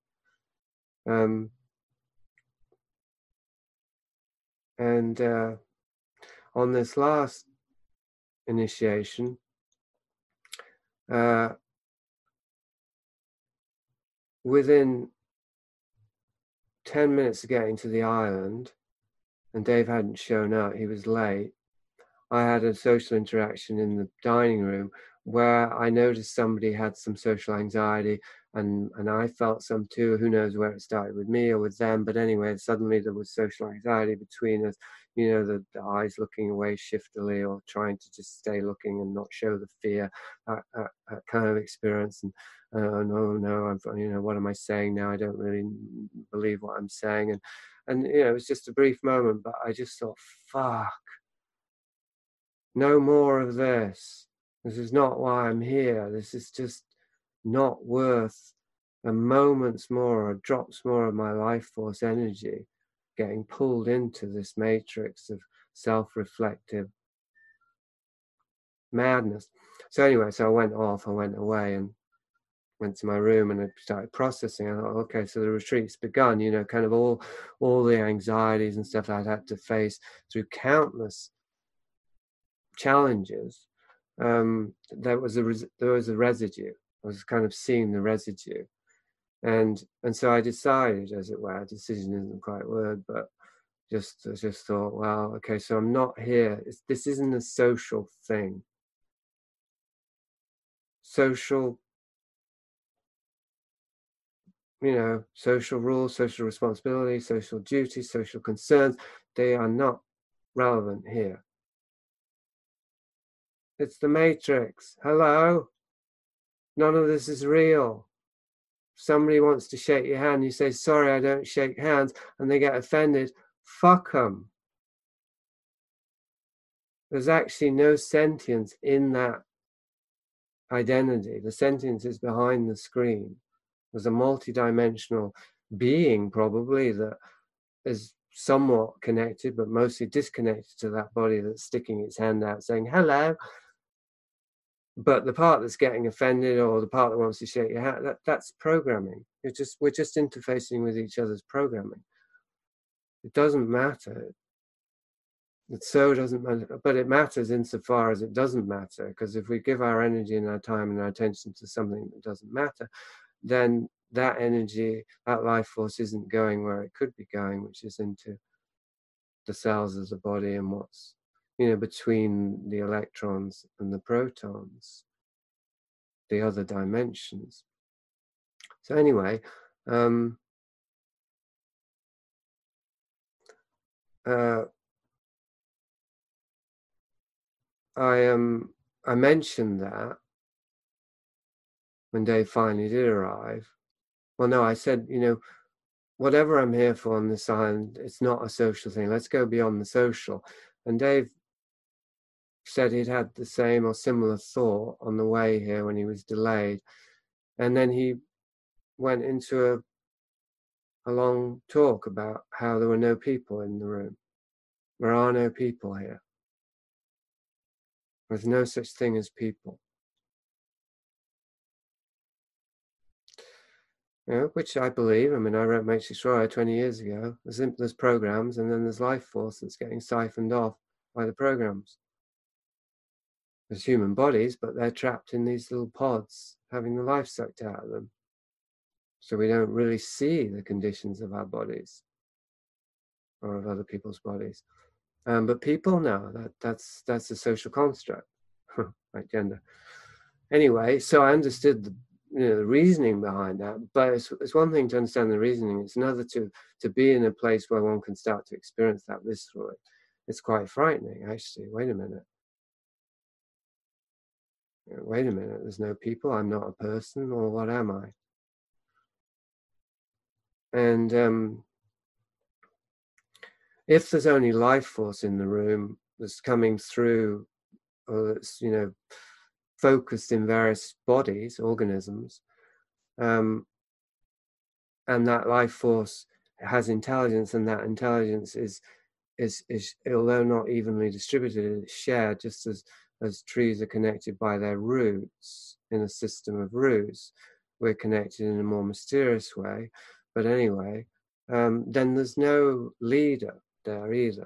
And on this last initiation, within 10 minutes of getting to the island, and Dave hadn't shown up, he was late, I had a social interaction in the dining room where I noticed somebody had some social anxiety, and I felt some too. Who knows where it started, with me or with them, but anyway, suddenly there was social anxiety between us, you know, the eyes looking away shiftily or trying to just stay looking and not show the fear, that kind of experience. And no, I'm, you know, what am I saying now? I don't really believe what I'm saying. And you know, it was just a brief moment, but I just thought, fuck, no more of this. This is not why I'm here. This is just not worth a moment's more or drops more of my life force energy getting pulled into this matrix of self-reflective madness. So anyway, so I went away and went to my room, and I started processing. I thought, okay, so the retreat's begun, you know, kind of all the anxieties and stuff I'd had to face through countless challenges. There was a residue. I was kind of seeing the residue, and so I decided, as it were, decision isn't quite a word, but I just thought, well, okay, so I'm not here. This isn't a social thing. Social, you know, social rules, social responsibility, social duties, social concerns, they are not relevant here. It's the matrix. Hello? None of this is real. Somebody wants to shake your hand, you say, sorry, I don't shake hands, and they get offended. Fuck them. There's actually no sentience in that identity. The sentience is behind the screen. There's a multi-dimensional being, probably, that is somewhat connected, but mostly disconnected to that body that's sticking its hand out saying, hello. But the part that's getting offended, or the part that wants to shake your hand, that's programming. We're just interfacing with each other's programming. It doesn't matter. It so doesn't matter, but it matters insofar as it doesn't matter, because if we give our energy and our time and our attention to something that doesn't matter, then that energy, that life force isn't going where it could be going, which is into the cells of the body and what's, you know, between the electrons and the protons, the other dimensions. So anyway, I mentioned that when Dave finally did arrive. Well, no, I said, you know, whatever I'm here for on this island, it's not a social thing. Let's go beyond the social. And Dave said he'd had the same or similar thought on the way here when he was delayed. And then he went into a long talk about how there were no people in the room. There are no people here. There's no such thing as people. You know, which I believe. I mean, I wrote Matrix Royal 20 years ago. There's programs, and then there's life force that's getting siphoned off by the programs. There's human bodies, but they're trapped in these little pods, having the life sucked out of them. So we don't really see the conditions of our bodies or of other people's bodies. But people, no, that's a social construct, like gender. Anyway, so I understood the reasoning behind that, but it's one thing to understand the reasoning. It's another to be in a place where one can start to experience that viscerally. It's quite frightening, actually. Wait a minute. There's no people. I'm not a person, or what am I? And if there's only life force in the room that's coming through, or that's, you know, focused in various bodies, organisms, and that life force has intelligence, and that intelligence is although not evenly distributed, it's shared, just as trees are connected by their roots in a system of roots. we're connected in a more mysterious way. But anyway, then there's no leader there either.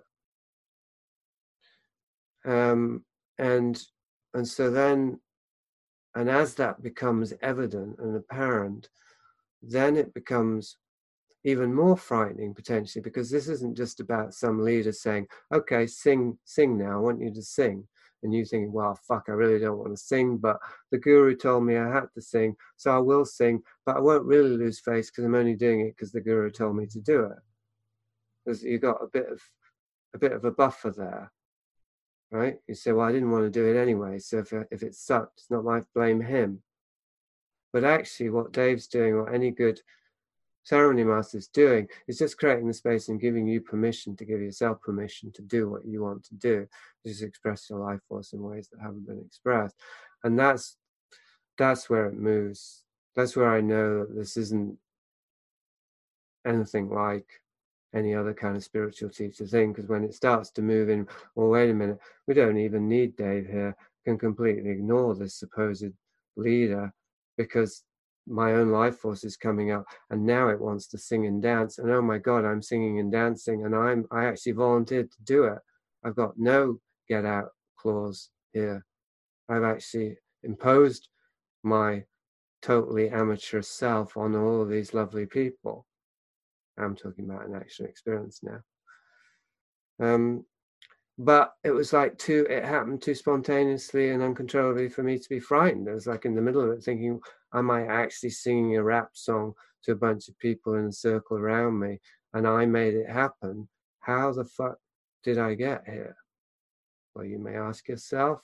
And so then, and as that becomes evident and apparent, then it becomes even more frightening potentially, because this isn't just about some leader saying, okay, sing now, I want you to sing. And you think, well, fuck, I really don't want to sing, but the guru told me I had to sing, so I will sing, but I won't really lose face because I'm only doing it because the guru told me to do it. Because you've got a bit of a buffer there, right? You say, well, I didn't want to do it anyway, so if it sucked, it's not my blame him. But actually what Dave's doing, or any good ceremony master's doing, is just creating the space and giving you permission to give yourself permission to do what you want to do, just express your life force in ways that haven't been expressed. And that's where it moves. That's where I know that this isn't anything like any other kind of spiritual teacher thing, because when it starts to move in, well, wait a minute, we don't even need Dave here, can completely ignore this supposed leader, because my own life force is coming up, and now it wants to sing and dance, and oh my God, I'm singing and dancing, and I actually volunteered to do it. I've got no get out clause here. I've actually imposed my totally amateur self on all of these lovely people. I'm talking about an actual experience now. But it was like it happened too spontaneously and uncontrollably for me to be frightened. I was like in the middle of it thinking, am I actually singing a rap song to a bunch of people in a circle around me? And I made it happen. How the fuck did I get here? Well, you may ask yourself.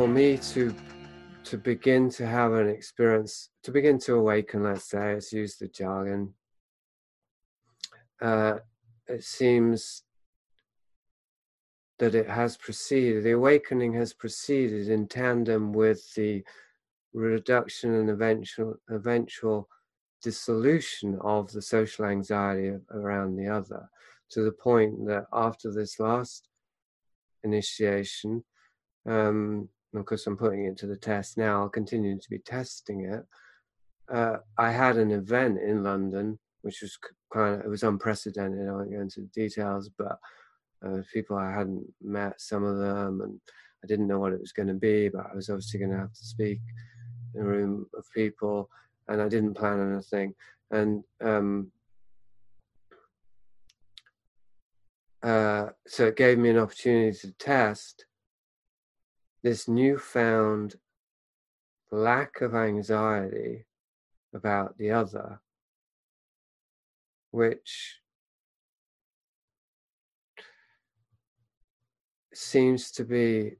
me to begin to have an experience, to begin to awaken, let's say, let's use the jargon, it seems that it has proceeded, the awakening has proceeded in tandem with the reduction and eventual dissolution of the social anxiety around the other, to the point that after this last initiation, of course I'm putting it to the test now, I'll continue to be testing it. I had an event in London, which was it was unprecedented. I won't go into the details, but people I hadn't met, some of them, and I didn't know what it was going to be, but I was obviously going to have to speak in a room of people, and I didn't plan anything. And so it gave me an opportunity to test this newfound lack of anxiety about the other, which seems to be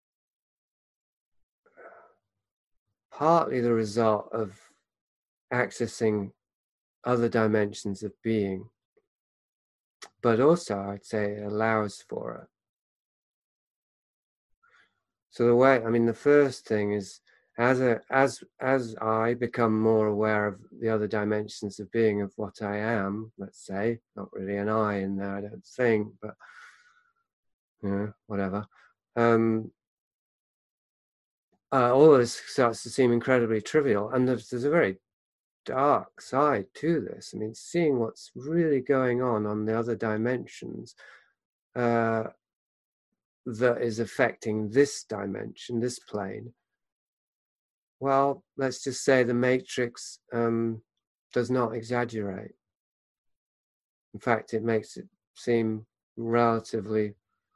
partly the result of accessing other dimensions of being, but also I'd say it allows for it. So the way, I mean, the first thing is, as I become more aware of the other dimensions of being, of what I am, let's say, not really an I in there, I don't think, but you know, whatever. All of this starts to seem incredibly trivial, and there's a very dark side to this. I mean, seeing what's really going on the other dimensions that is affecting this dimension, this plane. Well, let's just say the matrix does not exaggerate. In fact, it makes it seem relatively,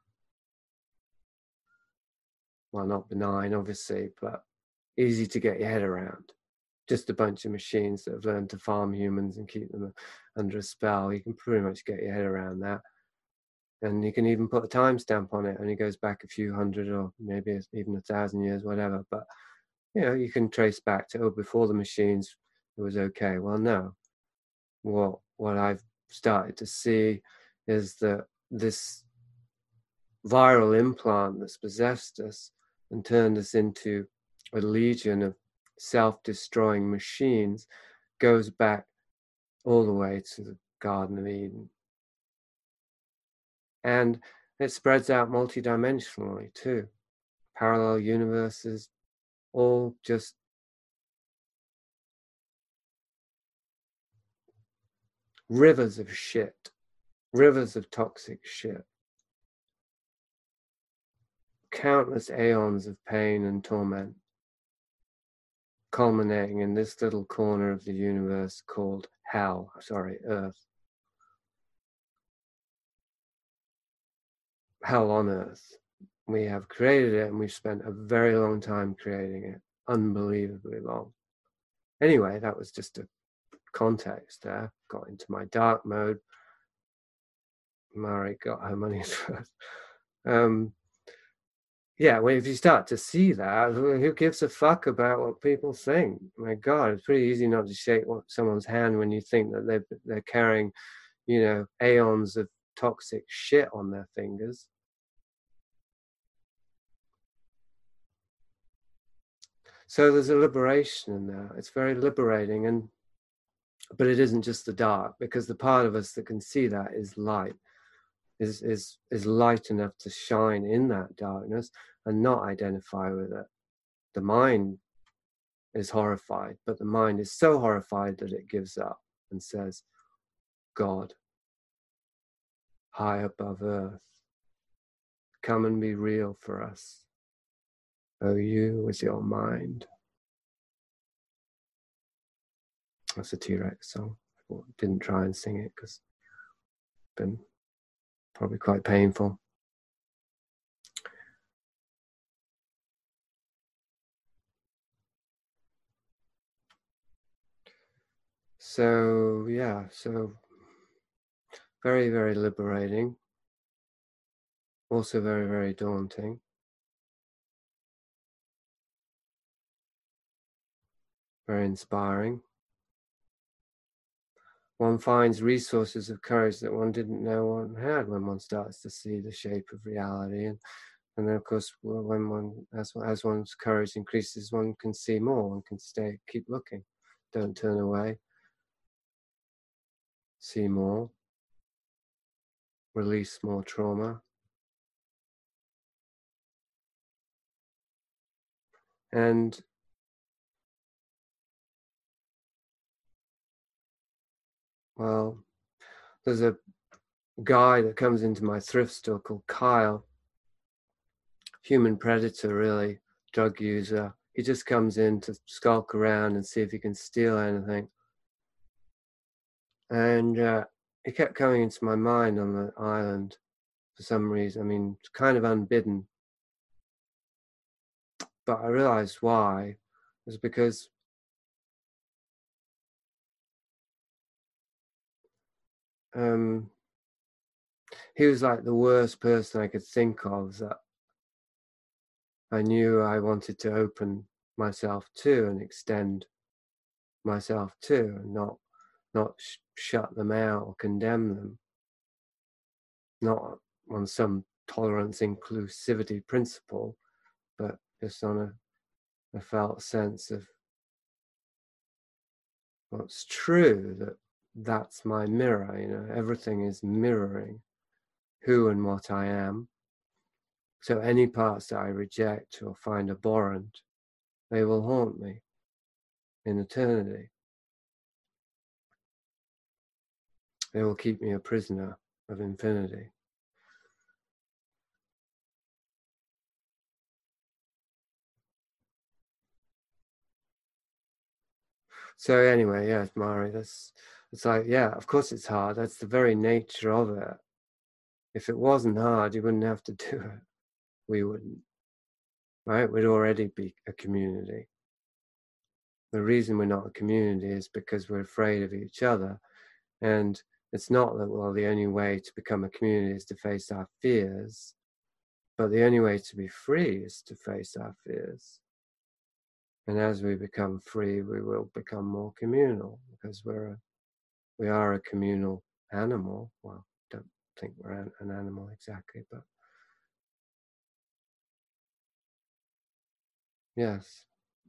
well, not benign, obviously, but easy to get your head around. Just a bunch of machines that have learned to farm humans and keep them under a spell. You can pretty much get your head around that. And you can even put a timestamp on it, and it goes back a few hundred or maybe even 1,000 years, whatever. But you know, you can trace back to, oh, before the machines, it was okay. Well, no. What I've started to see is that this viral implant that's possessed us and turned us into a legion of self-destroying machines goes back all the way to the Garden of Eden. And it spreads out multidimensionally too. Parallel universes, all just rivers of shit, rivers of toxic shit. Countless aeons of pain and torment, culminating in this little corner of the universe called Earth. Hell on earth. We have created it, and we've spent a very long time creating it, unbelievably long. Anyway, that was just a context there. Got into my dark mode. Mari got her money's worth. Yeah, well, if you start to see that, who gives a fuck about what people think? My God, it's pretty easy not to shake someone's hand when you think that they're carrying, you know, aeons of toxic shit on their fingers. So there's a liberation in there. It's very liberating, but it isn't just the dark, because the part of us that can see that is light, is light enough to shine in that darkness and not identify with it. The mind is horrified, but the mind is so horrified that it gives up and says, God, high above earth, come and be real for us. Oh, you with your mind. That's a T-Rex song. I didn't try and sing it because it's been probably quite painful. So, yeah, so very, very liberating. Also very, very daunting. very inspiring. One finds resources of courage that one didn't know one had when one starts to see the shape of reality. And then, of course, when one, as one's courage increases, one can see more, one can keep looking, don't turn away, see more, release more trauma. And well, there's a guy that comes into my thrift store called Kyle, human predator, really, drug user. He just comes in to skulk around and see if he can steal anything. And he kept coming into my mind on the island for some reason. I mean, kind of unbidden. But I realized why. It was because he was like the worst person I could think of that I knew I wanted to open myself to and extend myself to, and not shut them out or condemn them, not on some tolerance inclusivity principle, but just on a felt sense of what's true, that's my mirror. You know, everything is mirroring who and what I am. So any parts that I reject or find abhorrent, they will haunt me in eternity. They will keep me a prisoner of infinity. So anyway, yeah, Mari, it's like, yeah, of course it's hard. That's the very nature of it. If it wasn't hard, you wouldn't have to do it. We wouldn't, right? We'd already be a community. The reason we're not a community is because we're afraid of each other. And it's not that, well, the only way to become a community is to face our fears, but the only way to be free is to face our fears. And as we become free, we will become more communal, because we are a communal animal. Well, I don't think we're an animal exactly, but yes.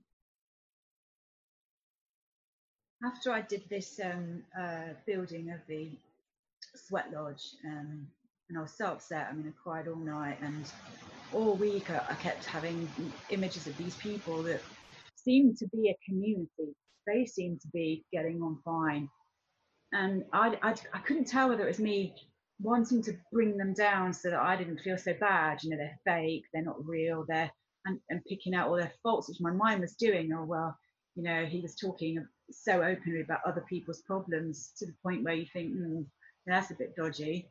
After I did this building of the sweat lodge, and I was so upset. I mean, I cried all night, and all week I kept having images of these people that seemed to be a community. They seemed to be getting on fine, and I couldn't tell whether it was me wanting to bring them down so that I didn't feel so bad. You know, they're fake, they're not real, and picking out all their faults, which my mind was doing. Oh well, you know, he was talking so openly about other people's problems to the point where you think, that's a bit dodgy.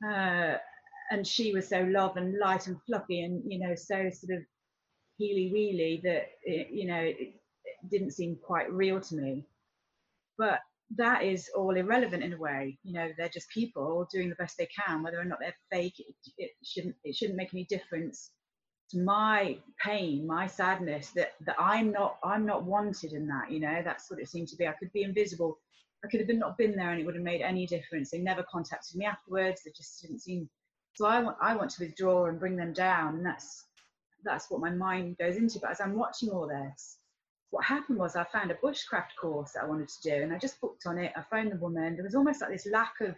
And she was so love and light and fluffy, and you know, so sort of heely wheely that it didn't seem quite real to me. But that is all irrelevant in a way. You know, they're just people doing the best they can. Whether or not they're fake, it shouldn't make any difference to my pain, my sadness, that I'm not wanted in that. You know, that's what it seemed to be. I could be invisible. I could have not been there, and it would have made any difference. They never contacted me afterwards. They just didn't seem. So I want to withdraw and bring them down, and that's what my mind goes into. But as I'm watching all this, what happened was I found a bushcraft course that I wanted to do, and I just booked on it. I phoned the woman. There was almost like this lack of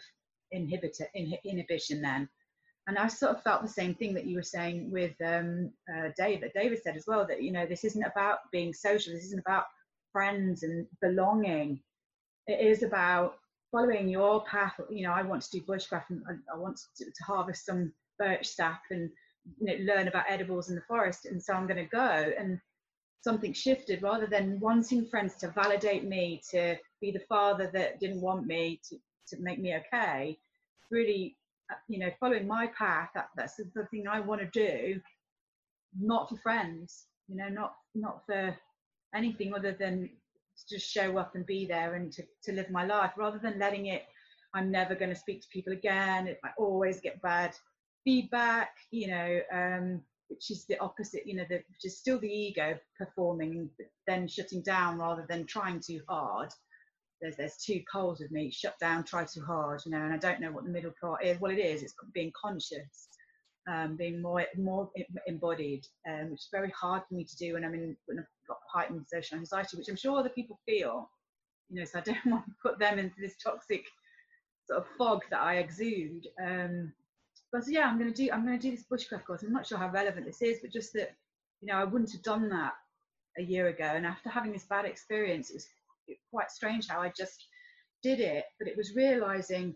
inhibition then. And I sort of felt the same thing that you were saying with David. David said as well that, you know, this isn't about being social. This isn't about friends and belonging. It is about following your path. You know, I want to do bushcraft, and I want to harvest some birch sap and, you know, learn about edibles in the forest. And so I'm going to go. And something shifted. Rather than wanting friends to validate me, to be the father that didn't want me, to make me okay, really, you know, following my path, that's the thing I want to do, not for friends, you know, not for anything other than to just show up and be there and to live my life, rather than letting it, I'm never going to speak to people again, I always get bad feedback, you know, which is the opposite, which is still the ego performing, but then shutting down rather than trying too hard. There's two poles with me: shut down, try too hard, and I don't know what the middle part is. Well, it is. It's being conscious, being more embodied, which is very hard for me to do when I've got heightened social anxiety, which I'm sure other people feel. So I don't want to put them into this toxic sort of fog that I exude. But so, yeah, I'm going to do this bushcraft course. I'm not sure how relevant this is, but just that, I wouldn't have done that a year ago. And after having this bad experience, it was quite strange how I just did it. But it was realizing,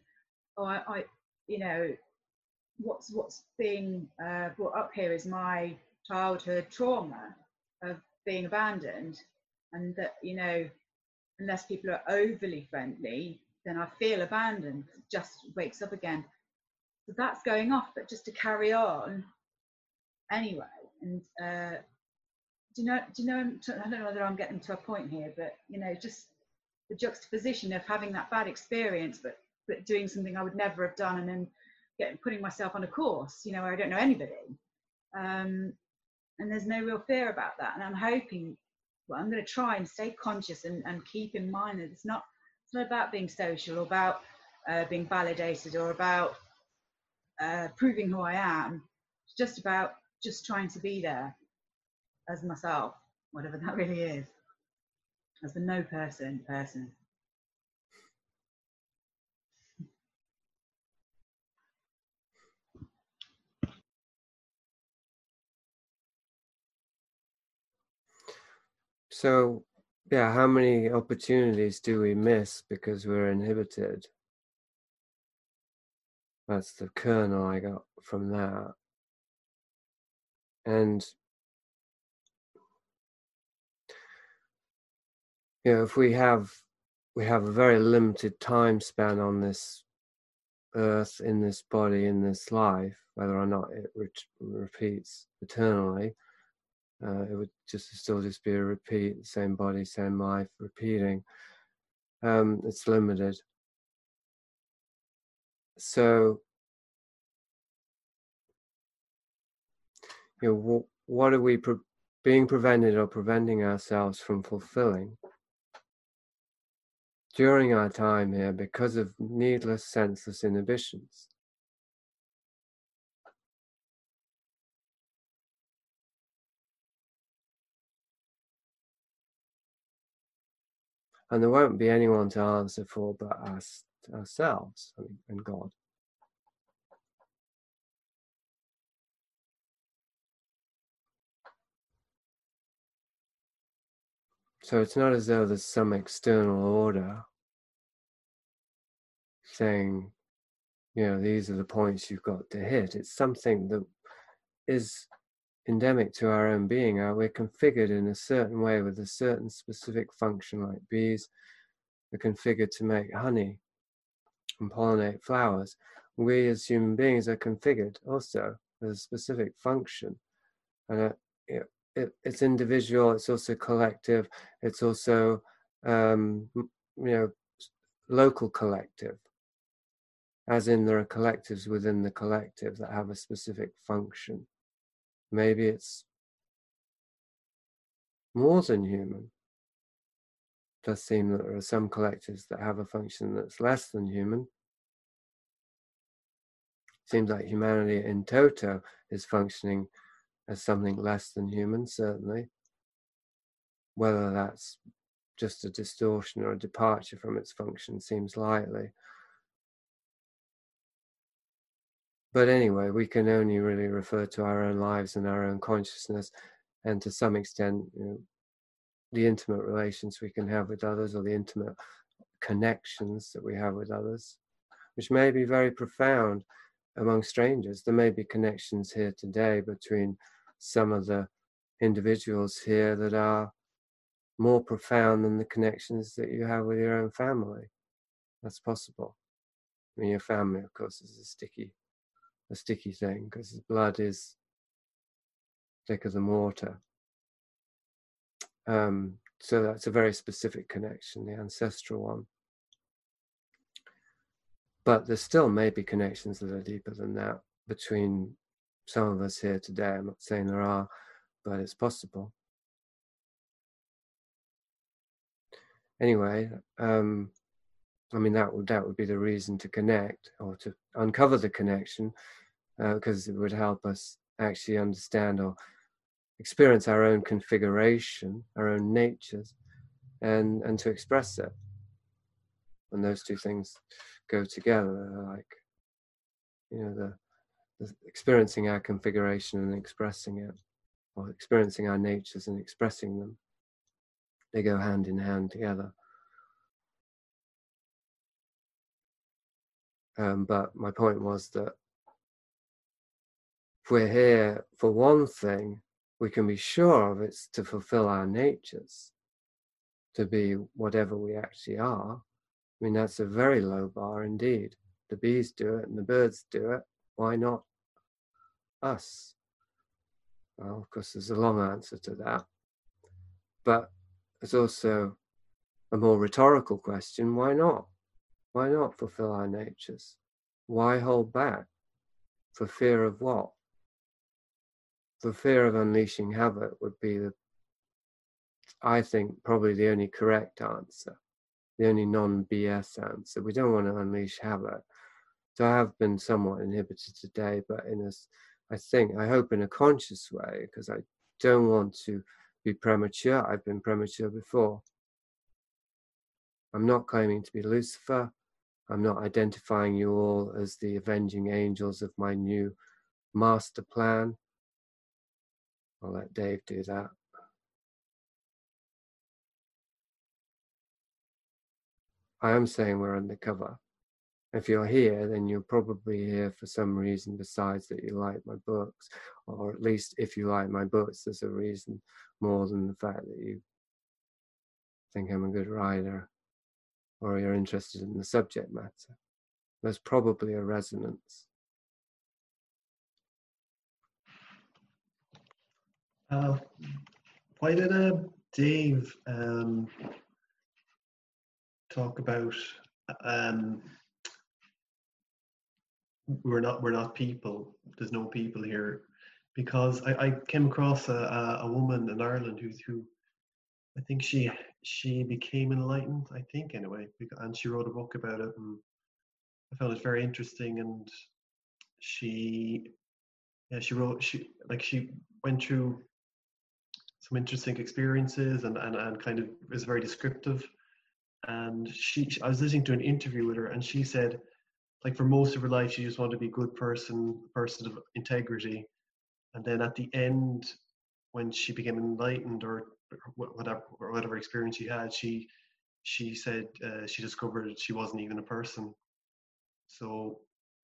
what's being brought up here is my childhood trauma of being abandoned, and that, unless people are overly friendly, then I feel abandoned. It just wakes up again. So that's going off, but just to carry on anyway. And do you know? I don't know whether I'm getting to a point here, but just the juxtaposition of having that bad experience, but doing something I would never have done, and then putting myself on a course, where I don't know anybody, and there's no real fear about that. And I'm hoping, well, I'm going to try and stay conscious and keep in mind that it's not about being social or about being validated or about proving who I am. It's just about just trying to be there as myself, whatever that really is, as the no person. So, yeah, how many opportunities do we miss because we're inhibited? That's the kernel I got from that. And, if we have a very limited time span on this earth, in this body, in this life, whether or not it repeats eternally, it would still just be a repeat, the same body, same life, repeating. It's limited. So, what are we being prevented or preventing ourselves from fulfilling during our time here because of needless, senseless inhibitions? And there won't be anyone to answer for but us, ourselves, and God. So it's not as though there's some external order saying, these are the points you've got to hit. It's something that is endemic to our own being. We're configured in a certain way with a certain specific function, like bees are configured to make honey and pollinate flowers. We as human beings are configured also with a specific function. And it's individual, it's also collective, it's also local collective, as in there are collectives within the collective that have a specific function. Maybe it's more than human. It does seem that there are some collectives that have a function that's less than human. Seems like humanity in toto is functioning as something less than human, certainly. Whether that's just a distortion or a departure from its function seems likely. But anyway, we can only really refer to our own lives and our own consciousness, and to some extent, the intimate relations we can have with others, or the intimate connections that we have with others, which may be very profound among strangers. There may be connections here today between some of the individuals here that are more profound than the connections that you have with your own family. That's possible. I mean, your family, of course, is a sticky thing, because blood is thicker than water. So that's a very specific connection, the ancestral one. But there still may be connections that are deeper than that between some of us here today. I'm not saying there are, but it's possible. Anyway, I mean, that would be the reason to connect, or to uncover the connection, because it would help us actually understand or experience our own configuration, our own natures, and to express it. When those two things go together, like, you know, the experiencing our configuration and expressing it, or experiencing our natures and expressing them, they go hand in hand together. But my point was that if we're here for one thing, we can be sure of it's to fulfill our natures, to be whatever we actually are. I mean, that's a very low bar indeed. The bees do it and the birds do it. Why not us? Well, of course, there's a long answer to that. But there's also a more rhetorical question. Why not? Why not fulfill our natures? Why hold back? For fear of what? For fear of unleashing havoc would be I think, probably the only correct answer, the only non-BS answer. We don't want to unleash havoc. So I have been somewhat inhibited today, but I hope in a conscious way, because I don't want to be premature. I've been premature before. I'm not claiming to be Lucifer. I'm not identifying you all as the avenging angels of my new master plan. I'll let Dave do that. I am saying we're undercover. If you're here, then you're probably here for some reason besides that you like my books, or at least if you like my books, there's a reason more than the fact that you think I'm a good writer, or you're interested in the subject matter. There's probably a resonance. Why did Dave talk about we're not people? There's no people here, because I came across a woman in Ireland who I think she became enlightened, I think, anyway, and she wrote a book about it, and I found it very interesting. And she went through some interesting experiences and kind of is very descriptive. And I was listening to an interview with her, and she said, like, for most of her life, she just wanted to be a good person of integrity. And then at the end, when she became enlightened, or whatever experience she had, she said she discovered she wasn't even a person. So,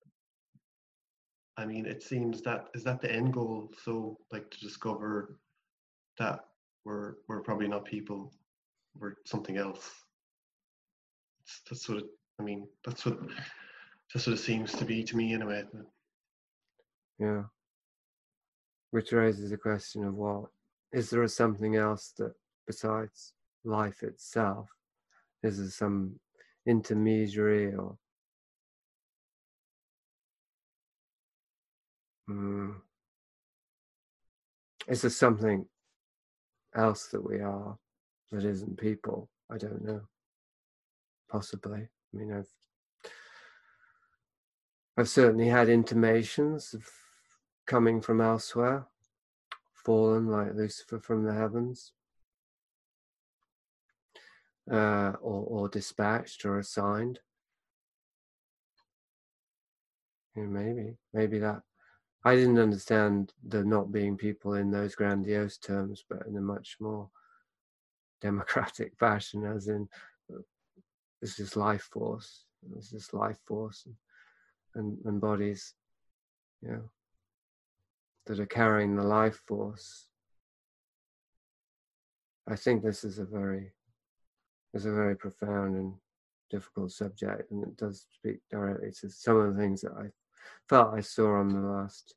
I mean, it seems that is that the end goal. So, like, to discover that we're probably not people, we're something else. That's what it seems to be to me, anyway. Yeah. Which raises the question of what? Is there something else that besides life itself? Is there some intermediary, or is there something else that we are that isn't people? I don't know. Possibly. I mean, I've certainly had intimations of coming from elsewhere, fallen like Lucifer from the heavens, or dispatched or assigned. You know, maybe that. I didn't understand the not being people in those grandiose terms, but in a much more democratic fashion, as in, it's just life force. It's just life force and bodies, you know, that are carrying the life force. I think this is a very profound and difficult subject, and it does speak directly to some of the things that I felt I saw on the last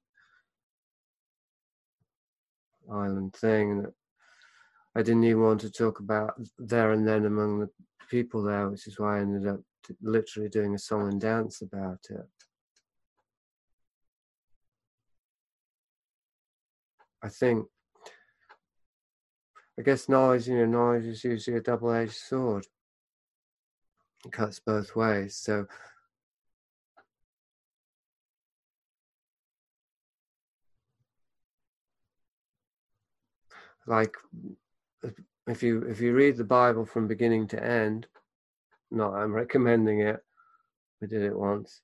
island thing, that I didn't even want to talk about there and then among the people there, which is why I ended up literally doing a song and dance about it. I guess knowledge is usually a double-edged sword. It cuts both ways. So like if you read the Bible from beginning to end, not I'm recommending it, I did it once,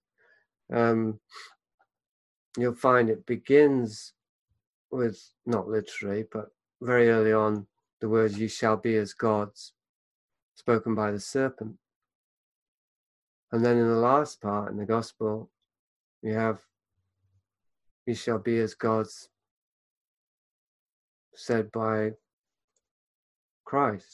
you'll find it begins with, not literally, but very early on, the words "you shall be as gods," spoken by the serpent. And then in the last part, in the gospel, you have "you shall be as gods," said by Christ.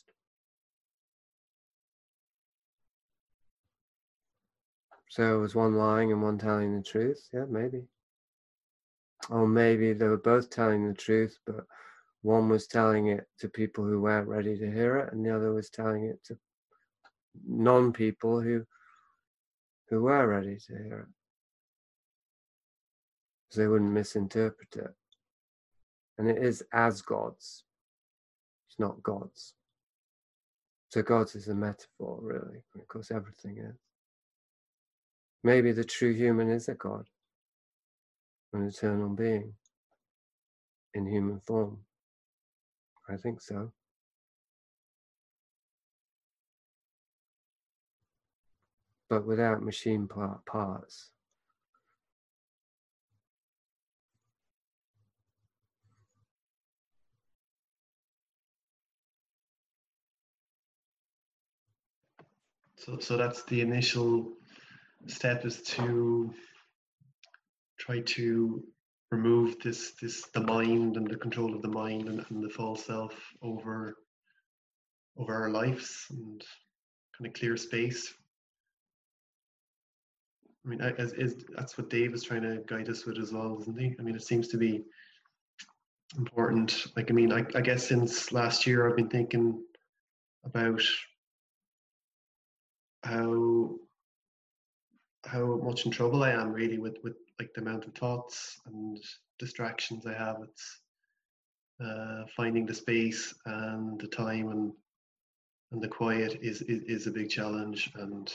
So was one lying and one telling the truth? Yeah, maybe. Or maybe they were both telling the truth, but one was telling it to people who weren't ready to hear it, and the other was telling it to non-people who were ready to hear it, so they wouldn't misinterpret it. And it is as gods. It's not gods. So gods is a metaphor, really. Of course, everything is. Maybe the true human is a god, an eternal being in human form. I think so. But without machine parts. So that's the initial step, is to try to remove the mind and the control of the mind and the false self over our lives, and kind of clear space. I mean, that's what Dave is trying to guide us with as well, isn't he? I mean, it seems to be important. Like, I mean, I guess since last year I've been thinking about how much in trouble I am really with like the amount of thoughts and distractions I have. It's finding the space and the time and the quiet is a big challenge.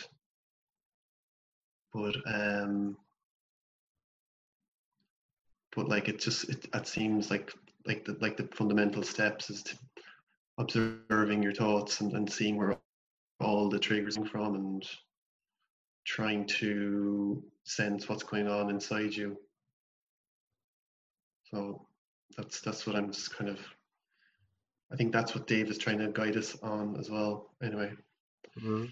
But like it seems like the fundamental steps is to observing your thoughts and seeing where all the triggers come from, and trying to sense what's going on inside you. So that's what I'm just kind of, I think that's what Dave is trying to guide us on as well. Anyway. Mm-hmm.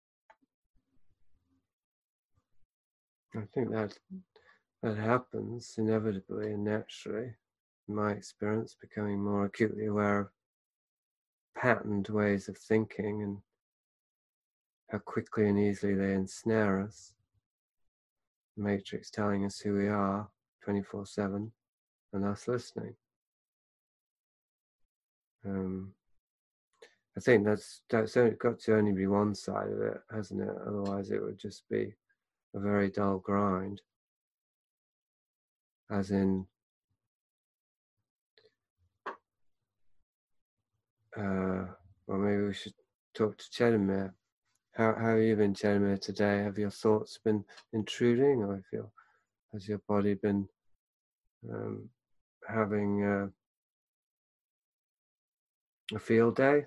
I think that happens inevitably and naturally, in my experience, becoming more acutely aware of patterned ways of thinking and how quickly and easily they ensnare us. The Matrix telling us who we are 24/7 and us listening. I think that's got to only be one side of it, hasn't it? Otherwise it would just be a very dull grind. As in, well, maybe we should talk to Chedimir. How have you been, Chedimir, today? Have your thoughts been intruding, or has your body been having a field day?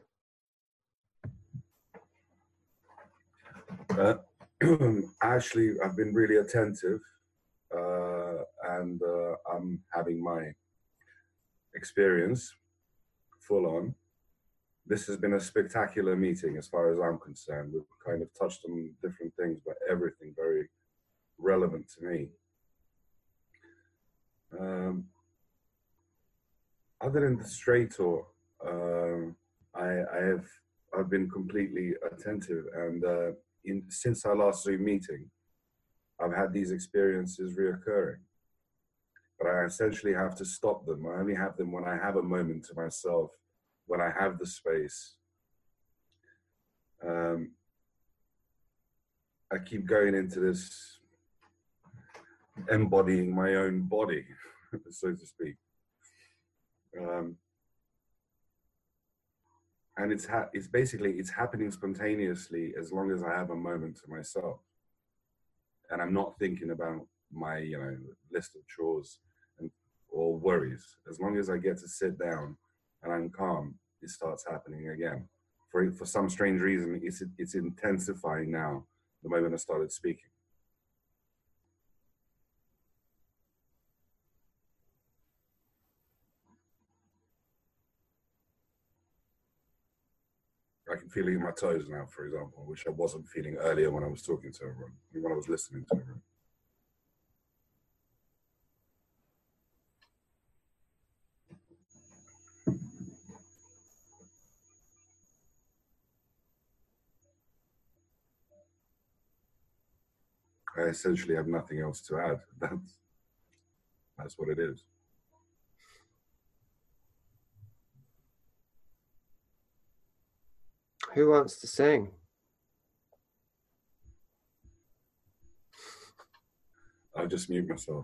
Actually, I've been really attentive, and I'm having my experience full on. This has been a spectacular meeting as far as I'm concerned. We've kind of touched on different things, but everything very relevant to me. Other than the straight talk, I've been completely attentive, and since our last Zoom meeting, I've had these experiences reoccurring. But I essentially have to stop them. I only have them when I have a moment to myself, when I have the space. I keep going into this embodying my own body, so to speak. And it's basically, it's happening spontaneously as long as I have a moment to myself. And I'm not thinking about my, list of chores or worries. As long as I get to sit down and I'm calm, it starts happening again. For some strange reason, it's intensifying now the moment I started speaking. I can feel it in my toes now, for example, which I wasn't feeling earlier when I was talking to everyone, when I was listening to everyone. I essentially have nothing else to add. That's what it is. Who wants to sing? I'll just mute myself.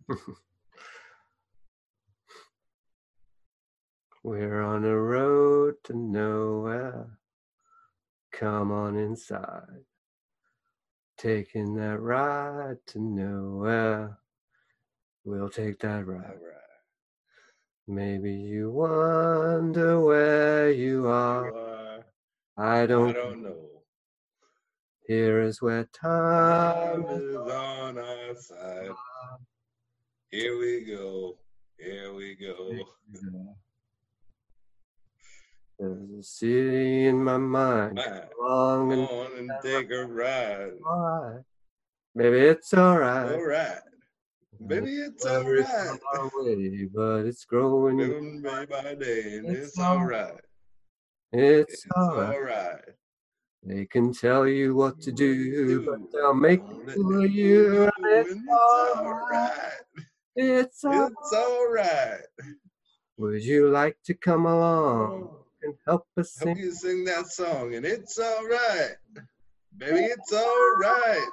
We're on a road to nowhere. Come on inside. Taking that ride to nowhere. We'll take that ride. Maybe you wonder where you are. I don't know. Here is where time is on our side. Here we go. Here we go. There's a city in my mind. Long and take a ride. alright. Maybe it's alright. All right. Maybe it's all Whether it's right. far away, but it's growing. Living day by day, and It's it's all right. It's All alright. right. They can tell you what to do, but they'll make it Let for it you. And and it's it's all alright. right. It's alright. It's all right. Would you like to come along and help us Help sing? you sing that song, and it's all right. Baby, it's all right.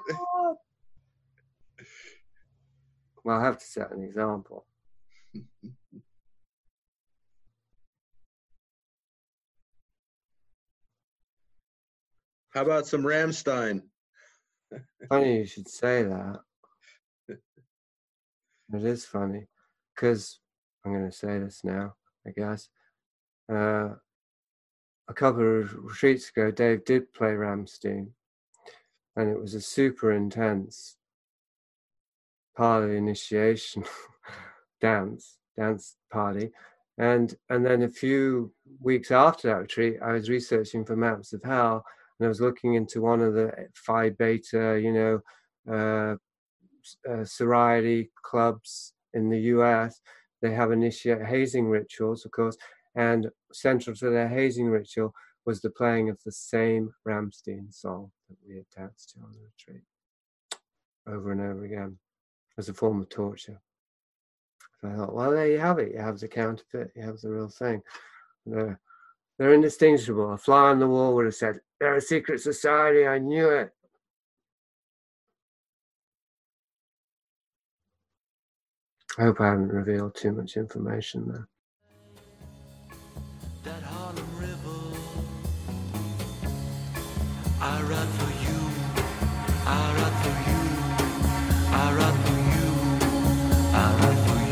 Well, I have to set an example. How about some Rammstein? Funny you should say that. It is funny, because I'm going to say this now, I guess. A couple of retreats ago, Dave did play Rammstein, and it was a super intense part of the initiation dance party. And then a few weeks after that retreat, I was researching for Maps of Hell, and I was looking into one of the Phi Beta, sorority clubs in the US. They have initiate hazing rituals, of course, and central to their hazing ritual was the playing of the same Rammstein song that we had danced to on the retreat over and over again as a form of torture. So I thought, well, there you have it. You have the counterfeit, you have the real thing. They're indistinguishable. A fly on the wall would have said, they're a secret society, I knew it. I hope I haven't revealed too much information there. That Harlem River, I ride for you, I ride for you, I ride for you, I ride for you.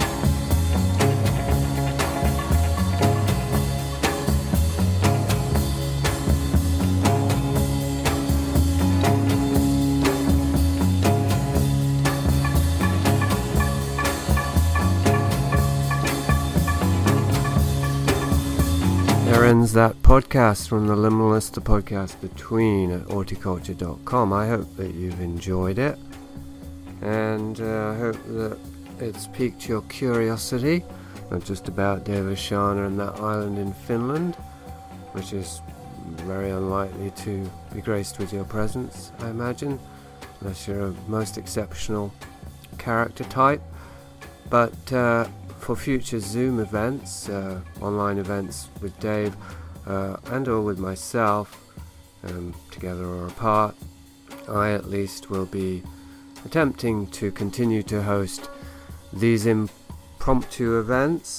There ends that podcast from the Liminalist, the podcast between at horticulture.com. I hope that you've enjoyed it, and I hope that it's piqued your curiosity, not just about Devashana and that island in Finland, which is very unlikely to be graced with your presence, I imagine, unless you're a most exceptional character type. But for future Zoom events, online events with Dave and or with myself, together or apart, I at least will be attempting to continue to host these impromptu events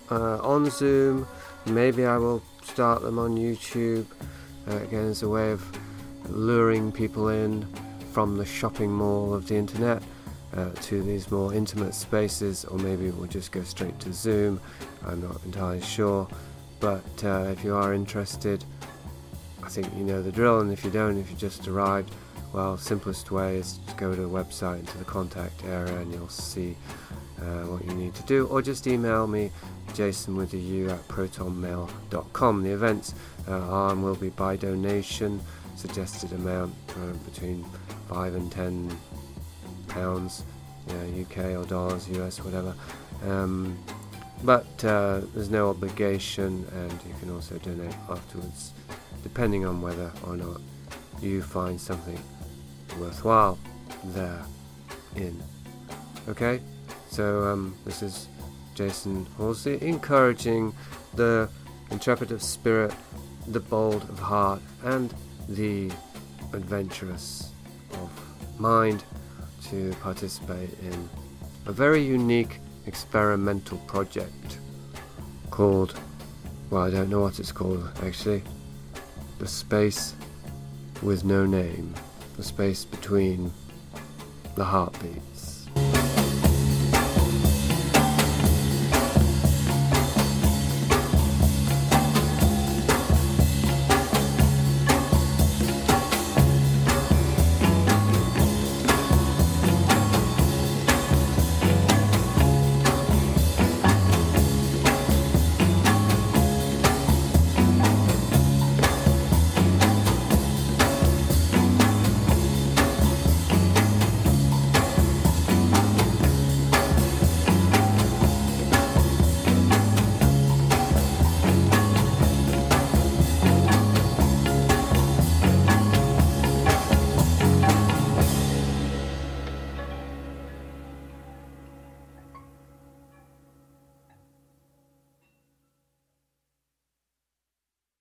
on Zoom. Maybe I will start them on YouTube, again as a way of luring people in from the shopping mall of the internet to these more intimate spaces, or maybe we'll just go straight to Zoom. I'm not entirely sure, but if you are interested, I think you know the drill, and if you don't, if you just arrived, well, simplest way is to go to the website into the contact area and you'll see what you need to do, or just email me, Jason with a U at protonmail.com. The events are and will be by donation, suggested amount between £5 and £10, UK or dollars, US, whatever. But there's no obligation, and you can also donate afterwards, depending on whether or not you find something worthwhile there in. Okay, so this is Jason Horsley, encouraging the intrepid of spirit, the bold of heart, and the adventurous of mind to participate in a very unique experimental project called, well, I don't know what it's called actually, the space with no name, the space between the heartbeats.